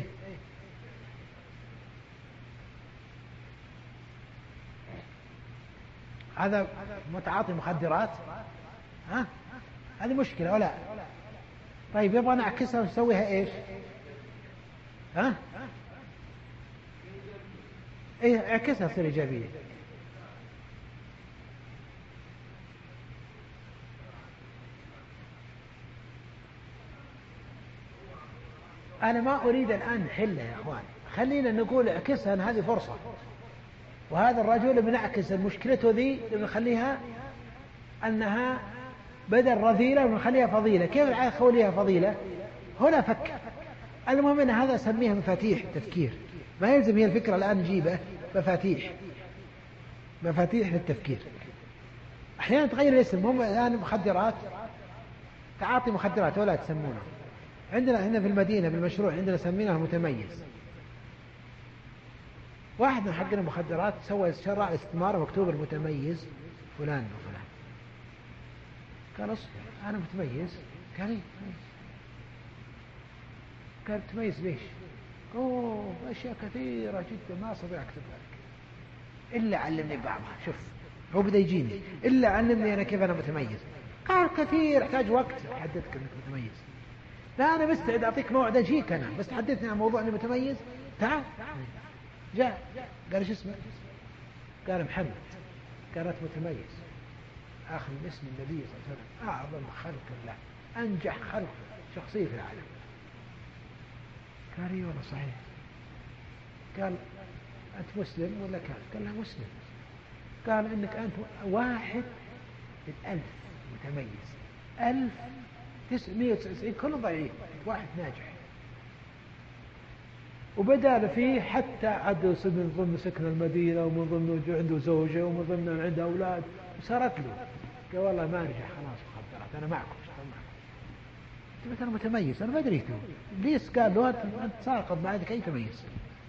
هذا متعاطي مخدرات، ها؟ هذه مشكلة ولا؟ طيب يبغى نعكسها ونسويها ايش؟ ها؟ ايه اعكسها تصير ايجابية. أنا ما أريد الآن نحلها يا أخوان، خلينا نقول اعكسها أن هذه فرصة، وهذا الرجل بنعكس مشكلته ذي بنخليها أنها بدل رذيلة بنخليها فضيلة. كيف نخليها فضيلة؟ هنا فك. المهم أن هذا أسميها مفاتيح التفكير، ما يلزم هي الفكرة الآن نجيبه، مفاتيح للتفكير. أحيانا تغير الاسم، هم الآن مخدرات، تعاطي مخدرات ولا تسمونه. عندنا هنا في المدينة بالمشروع عندنا سميناه متميز. واحد من حق المخدرات سوى شرع استمارة مكتوب المتميز فلان وفلان. قال اصبر أنا متميز. قال إيه متميز؟ قال تميز ليش؟ أوه أشياء كثيرة جدا ما أستطيع أكتب لك إلا علمني بعضها. شوف هو بدأ يجيني إلا علمني أنا كيف أنا متميز. قال كثير يحتاج وقت أحددك أنك متميز. لا أنا مستعد أعطيك موعد أجيك أنا بس تحدثني عن موضوع أني متميز. تعال. جاء قال ايش اسمه؟ قال محمد. قالت متميز آخذ اسم النبي صلى الله عليه وسلم أعظم خلق الله أنجح خلق شخصية في العالم. قال اي والله صحيح. قال أنت مسلم ولا كافر؟ قال لا مسلم. قال إنك أنت واحد من 1000 متميز 1999 كلهم ضعيف واحد ناجح. وبدأ فيه حتى عد من ضمن سكن المدينة ومن ضمن عنده زوجة ومن ضمن عنده أولاد وصارت له. قال والله ما نجح خلاص مخدرات أنا معكم اشتغل معكم. قلت أنا متميز أنا ما أدري ليش. قال له أنت ساقط ما عندك أي تميز.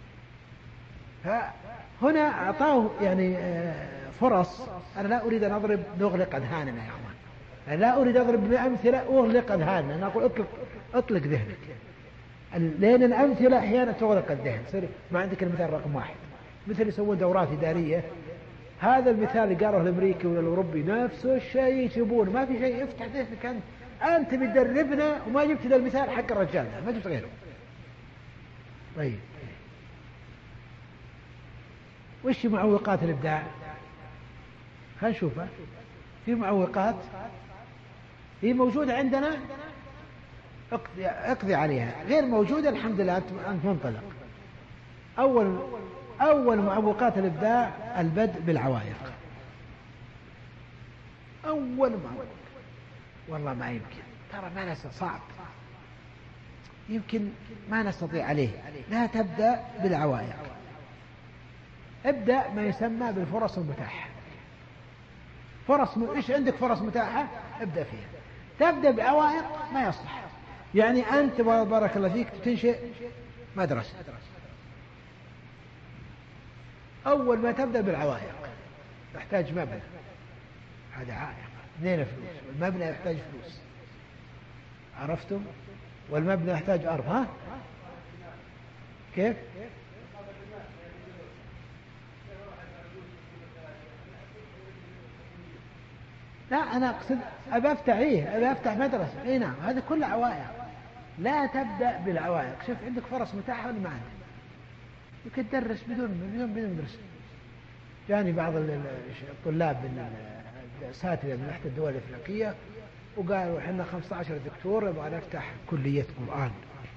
فهنا أعطاه يعني فرص. أنا لا أريد أن أضرب نغلق أذهاننا يا أخوان. أنا لا أريد أضرب بأمثلة أغلق أذهاننا. أنا أقول أطلق ذهنك لأن الأمثلة أحيانا تغلق الذهن. صير ما عندك المثال رقم 1 مثل يسوون دورات إدارية. هذا المثال اللي قاله الأمريكي ولا الأوروبي نفس الشيء يجيبون ما في شيء. افتح ذهنك أنت بتدربنا وما جبت ذا المثال حق الرجال ما جبت غيره. طيب وش معوقات الإبداع؟ خلينا نشوفها. في معوقات هي موجودة عندنا اقضي عليها. غير موجودة الحمد لله أنت منطلق. أول معوقات الإبداع البدء بالعوائق. أول معوق والله ما يمكن ترى ما صعب يمكن ما نستطيع عليه. لا تبدأ بالعوائق. ابدأ ما يسمى بالفرص المتاحة. إيش عندك فرص متاحة ابدأ فيها. تبدأ بعوائق ما يصلح. يعني أنت بارك الله فيك تنشئ مدرسة. أول ما تبدأ بالعوائق تحتاج مبنى هذا عائق. 2 فلوس والمبنى يحتاج فلوس عرفتم؟ والمبنى يحتاج أرض. ها كيف؟ لا أنا أقصد أبى أفتح مدرسة. إيه نعم هذا كله عوائق. لا تبدأ بالعوائق. شوف عندك فرص متاحة ولا ما عندك؟ يمكن تدرس بدون مدرسة. جاني بعض الطلاب من الأساتذة من إحدى الدول الأفريقية وقالوا إحنا 15 دكتور نبغى نفتح كلية قرآن.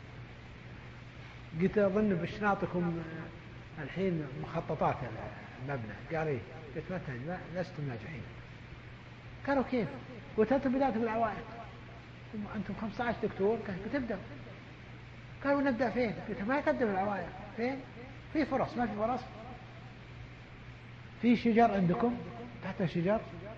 قلت أظن باش نعطيكم الحين مخططات المبنى. قال إيه؟ قلت متى لستم ناجحين. قالوا كيف؟ قلت أنتم بدأتوا بالعوائق. أنتم 15 دكتور كيف تبدأ؟ قالوا نبدأ فين؟ قلت ما تبدأ بالعوائق. فين؟ في فرص ما في فرص. في شجر عندكم تحت الشجر؟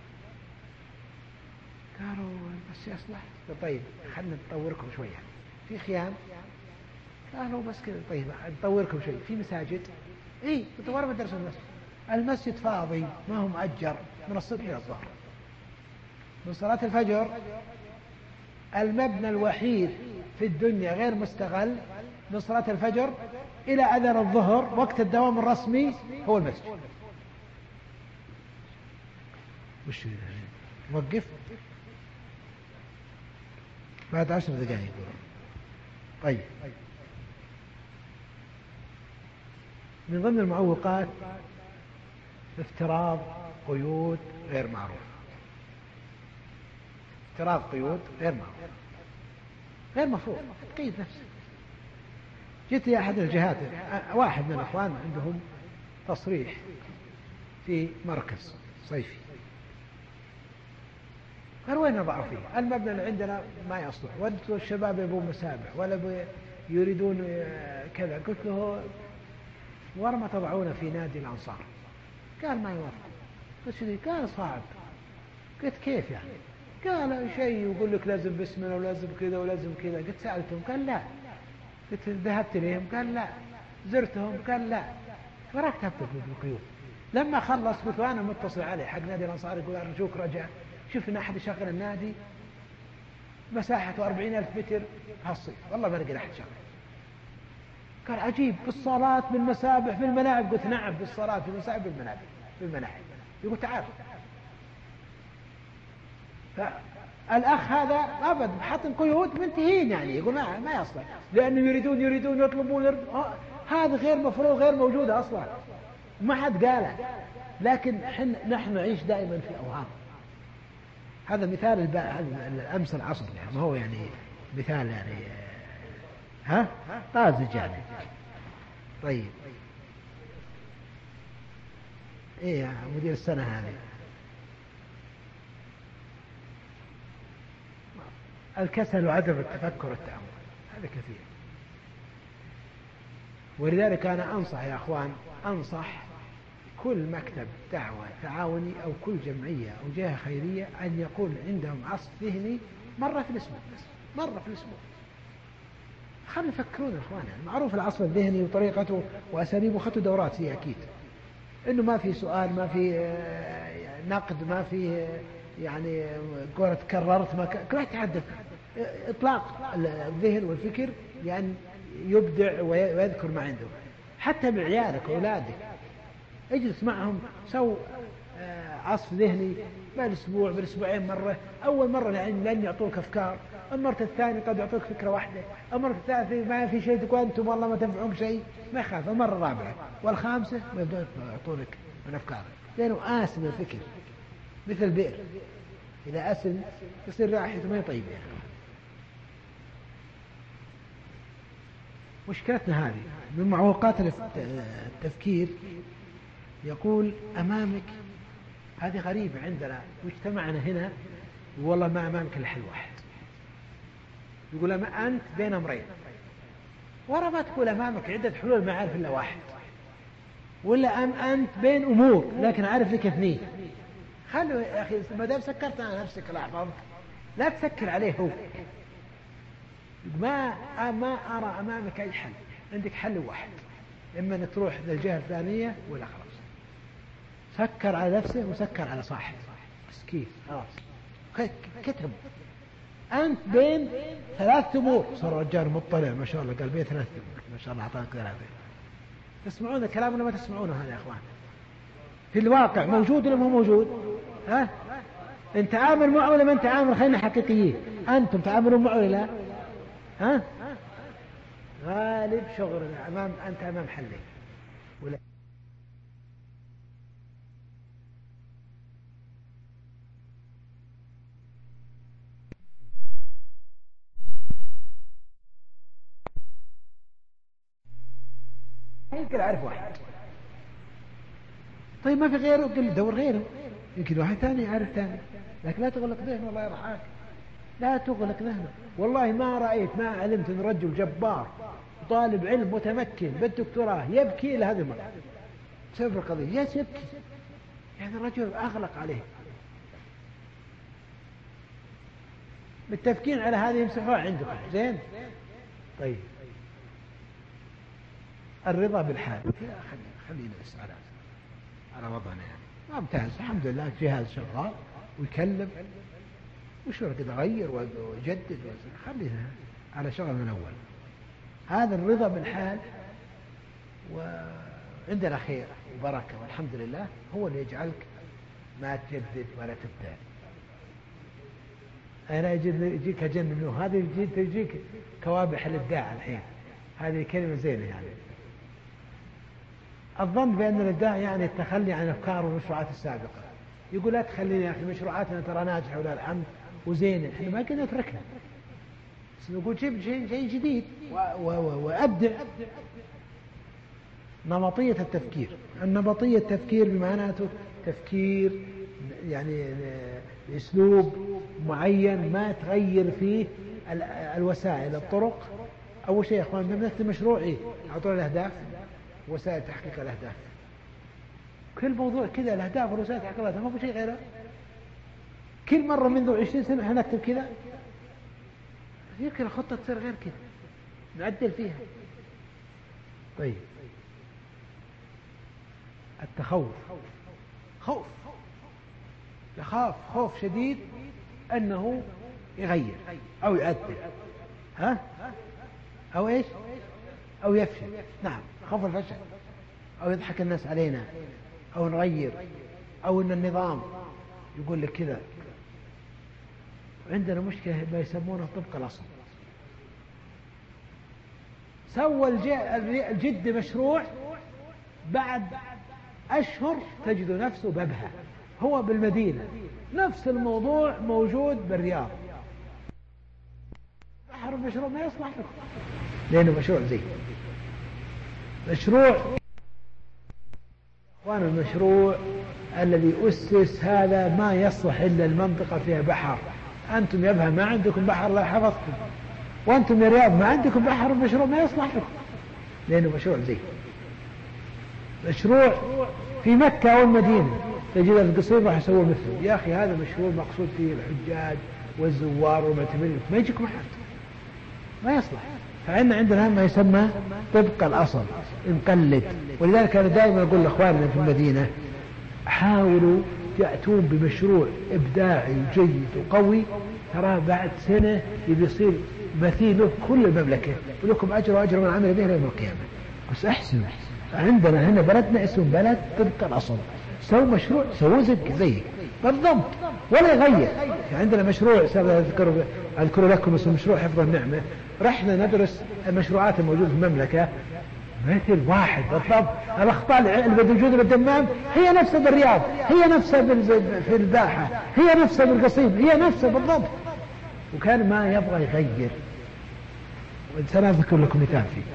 قالوا بس يصلح. طيب خلنا نطوركم شوية. في خيام؟ قالوا بس كذا. طيب نطوركم شوي. في مساجد؟ إيه تطور مدرسة المسجد فاضي ما هو مؤجر من الصبح إلى الظهر. من صلاة الفجر المبنى الوحيد في الدنيا غير مستغل من صلاة الفجر إلى أذان الظهر وقت الدوام الرسمي هو المسجد. وش وقف بعد 10 دقائق. طيب من ضمن المعوقات افتراض قيود غير معروفة. افتراض قيود غير معروفة غير مفروض تقيد نفسك. جيت لأحد الجهات واحد من الأخوان عندهم تصريح في مركز صيفي. قال وين نضعه فيه؟ المبنى اللي عندنا ما يصلح وانتم الشباب يبون مسابح ولا يريدون كذا. قلت له ورما تضعونه في نادي الأنصار؟ قال ما يوافق. قلت شو قال صعب. قلت كيف يعني؟ قال شيء يقول لك لازم باسمنا ولازم كذا ولازم كذا. قلت سألتهم؟ قال لا. قلت ذهبت إليهم؟ قال لا. زرتهم؟ قال لا. وراك تبدأ بالقيود. لما خلص قلت أنا متصل عليه حق نادي الأنصار يقول أرجوك رجع، شوف إن أحد يشغل النادي مساحته 40,000 متر هالصيف، والله ما لقينا أحد شغل. قال عجيب، بالصالات بالمسابح بالملاعب. قلت نعم بالصالات بالمسابح بالملاعب بالملاعب. يقول تعال. فالأخ هذا أبد حط قيود منتهين، يعني يقول ما يصلح، لأنه يريدون يطلبون هذا غير مفروض، غير موجودة أصلا، ما حد قاله. لكن نحن نعيش دائما في أوهام. هذا مثال الأمس العصر، يعني ما هو يعني مثال يعني طازج يعني. طيب ايه يا مدير السنة هذه، الكسل وعدم التفكر والتأمل هذا كثير. ولذلك أنا أنصح يا أخوان، أنصح كل مكتب دعوة تعاوني أو كل جمعية أو جهة خيرية أن يكون عندهم عصف ذهني مرة في الأسبوع، مرة في الأسبوع. خلوا يفكرون يا أخوان. يعني معروف العصف الذهني وطريقته وأساليبه، خطوا دورات فيه أكيد، إنه ما في سؤال، ما في نقد، ما في يعني قولة كررت، ما كل واحد يتحدث، إطلاق الذهن والفكر، لأن يبدع ويذكر ما عنده. حتى بعيالك وأولادك اجلس معهم، سو عصف ذهني بالأسبوع بالأسبوعين مرة. أول مرة لأن يعطوك أفكار، المرة الثانية قد يعطوك فكرة واحدة، المرة الثالثة ما في شيء تقول أنتم والله ما تنفعون شيء، ما يخاف. المرة الرابعة والخامسة ما يبدون يعطونك من أفكار، لأنه آسن الفكر مثل البئر، إذا أسن يصير رائحته ما يطيب يعني. مشكلتنا هذه من معوقات التفكير. يقول أمامك، هذه غريبة عندنا مجتمعنا هنا، والله ما أمامك إلا حل واحد. يقول أنت بين أمرين، ورا ما تقول أمامك عدة حلول ما عارف إلا واحد، ولا أنت بين أمور لكن عارف لك اثنين. خلوا يا أخي، ما دام سكرت على نفسك الأعصاب لا تسكر عليه هو. ما أرى أمامك أي حل، عندك حل واحد، إما أن تروح للجهة الثانية ولا خلاص. سكر على نفسه وسكر على صاحبه، بس كيف خلاص كتب. أنت بين ثلاث أمور. صار الرجال مطلع ما شاء الله، قال بين ثلاث أمور ما شاء الله، أعطاك ثلاثة. تسمعون الكلام ولا ما تسمعونه هذا يا أخوان؟ في الواقع موجود ولا مو موجود؟ أنت تعامل معه ولا ما أنت تعامل؟ خلينا حقيقيين، أنتم تعاملون معه ولا لا؟ غالب شغلنا أنت أمام حلين ولا يمكن أعرف واحد. طيب ما في غيره، قل دور غيره، يمكن واحد ثاني يعرف ثاني. لكن لا تغلق ذهنه، الله يرحمك، لا تغلق ذهنه. والله ما رأيت ما علمت أن رجل جبار طالب علم متمكن بالدكتوراه يبكي لهذه المرة بسبب القضية، يبكي. يعني الرجل أغلق عليه. متفقين على هذه يمسحوها عندكم زين؟ طيب الرضا بالحال، خلينا بس على وضعنا يعني ممتاز الحمد لله. جهاز شغال ويكلم وش قد غير ويجدد، خلينا على شغلنا الأول. هذا الرضا بالحال وعندنا خير وبركة والحمد لله، هو اللي يجعلك ما تجدد ولا تبتعد. أنا يجيك أجن منه، هذه تجيك كوابح الإبداع الحين، هذه كلمة زينة يعني. الظن بأن الإبداع يعني التخلي عن أفكار والمشروعات السابقة. يقول لا تخليني يا أخي، مشروعاتنا ترى ناجحة ولا الحمد وزينة، إحنا ما قلنا نتركها، بس نقول جيب شيء جديد وأبدع. نمطية التفكير، النمطية التفكير بمعناته تفكير يعني بأسلوب معين ما تغير فيه الوسائل الطرق. أول شيء يا أخوان بنكتب مشروعي أعطونا الأهداف وسائل تحقيق الأهداف. كل موضوع كذا الأهداف والوسائل تحقيق الأهداف، ما في شيء غيره. كل مرة منذ 20 سنة احنا نكتب كذا، يمكن الخطة تصير غير كذا، نعدل فيها. طيب التخوف، خوف، يخاف خوف شديد أنه يغير أو يؤثر، ها؟ أو إيش؟ أو يفشل. نعم، خوف الفشل، أو يضحك الناس علينا، أو نغير، أو أن النظام يقول لك كذا. عندنا مشكلة ما يسمونه طبق الأصل. سوى الجد مشروع، بعد أشهر تجد نفسه ببها. هو بالمدينة نفس الموضوع موجود بالرياض. بحر المشروع ما يصلح لكم لأنه مشروع زي مشروع. وأنا المشروع الذي أسس هذا ما يصلح إلا المنطقة فيها بحر. أنتم يبها ما عندكم بحر لا حفظتم، وأنتم يا رياض ما عندكم بحر، المشروع ما يصلح لكم لأنه مشروع زي مشروع في مكة أو المدينة. تجد القصير راح يسوي مثله. يا أخي هذا مشروع مقصود فيه الحجاج والزوار والمعتمرين، ما يجيكم أحد، ما يصلح. فعندنا ما يسمى طبق الأصل، نقلد. ولذلك أنا دائما أقول لأخواننا في المدينة حاولوا تأتون بمشروع إبداعي جيد وقوي، ترى بعد سنة يصير مثيله كل المملكة ولكم أجر وأجر من عمل به يوم القيامة. بس أحسن، عندنا هنا بلدنا اسم بلد طبق الأصل. سووا مشروع سووا زيك بالضبط ولا يغير. عندنا مشروع أذكر لكم اسمه مشروع حفظ النعمة. رحنا ندرس المشروعات الموجودة في المملكة، مثل واحد بالضبط. الأخطاء اللي موجودة بالدمام هي نفسها بالرياض، هي نفسها في الباحة، هي نفسها بالقصيم، هي نفسها بالضبط. وكان ما يبغى يغير. سأذكر لكم مثال فيه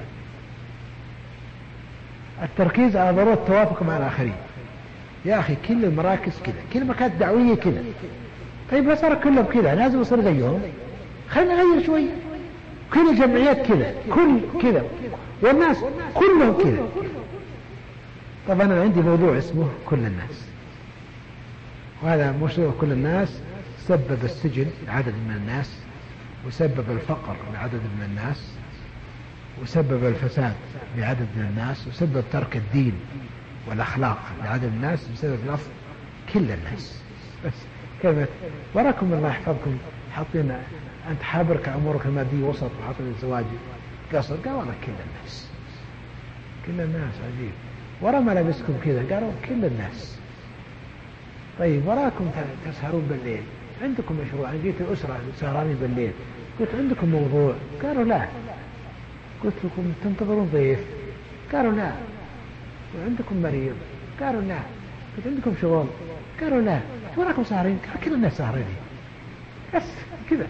التركيز على ضرورة التوافق مع الآخرين. يا أخي كل المراكز كذا، كل مكان دعوية كذا. طيب ما صار كلهم كذا، لازم يصير زيهم. خلينا نغير شوي. كل الجمعيات كذا، كل كذا، والناس كلهم كذا. طبعا أنا عندي موضوع اسمه كل الناس، وهذا مشروع كل الناس سبب السجن لعدد من الناس، وسبب الفقر لعدد من الناس، وسبب الفساد لعدد من الناس، وسبب ترك الدين والأخلاق لعدد من الناس، بسبب لفظ كل الناس. بس كلمة وراكم الله يحفظكم حاطين أنت حابرك أمورك المادية وسط، وحاطين الزواج قصر. قال والله كل الناس، كل الناس. عجيب. ورا ملابسكم كذا، قالوا كل الناس. طيب وراكم تسهرون بالليل، عندكم مشروع. أنا جيت الأسرة سهرانين بالليل، قلت عندكم موضوع؟ قالوا لا. قلت لكم تنتظرون ضيف؟ قالوا لا. وعندكم مريض؟ قالوا لا. قلت عندكم شغل؟ قالوا لا. وراكم سهرين؟ قالوا كل الناس سهرين. بس كذا.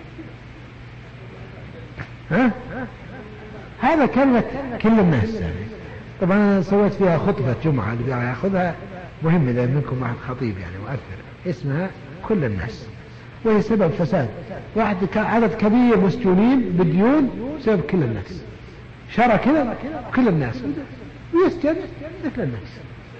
ها؟ هذا كلمة كل الناس. طبعا أنا سويت فيها خطبة جمعة اللي يأخذها مهم إذا منكم واحد خطيب يعني مؤثر، اسمها كل الناس، وهي سبب فساد. عدد كبير مسجونين بالديون سبب كل الناس. شرع كذا كل الناس، ويسجن مثل الناس.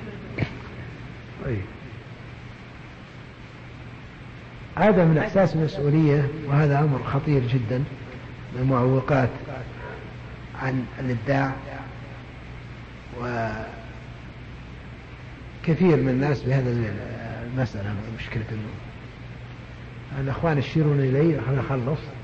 هذا من إحساس المسؤولية، وهذا أمر خطير جدا من المعوقات عن الإبداع. وكثير من الناس بهذا المسألة مشكلة. الأخوان يشيرون إلي، خلنا نخلص.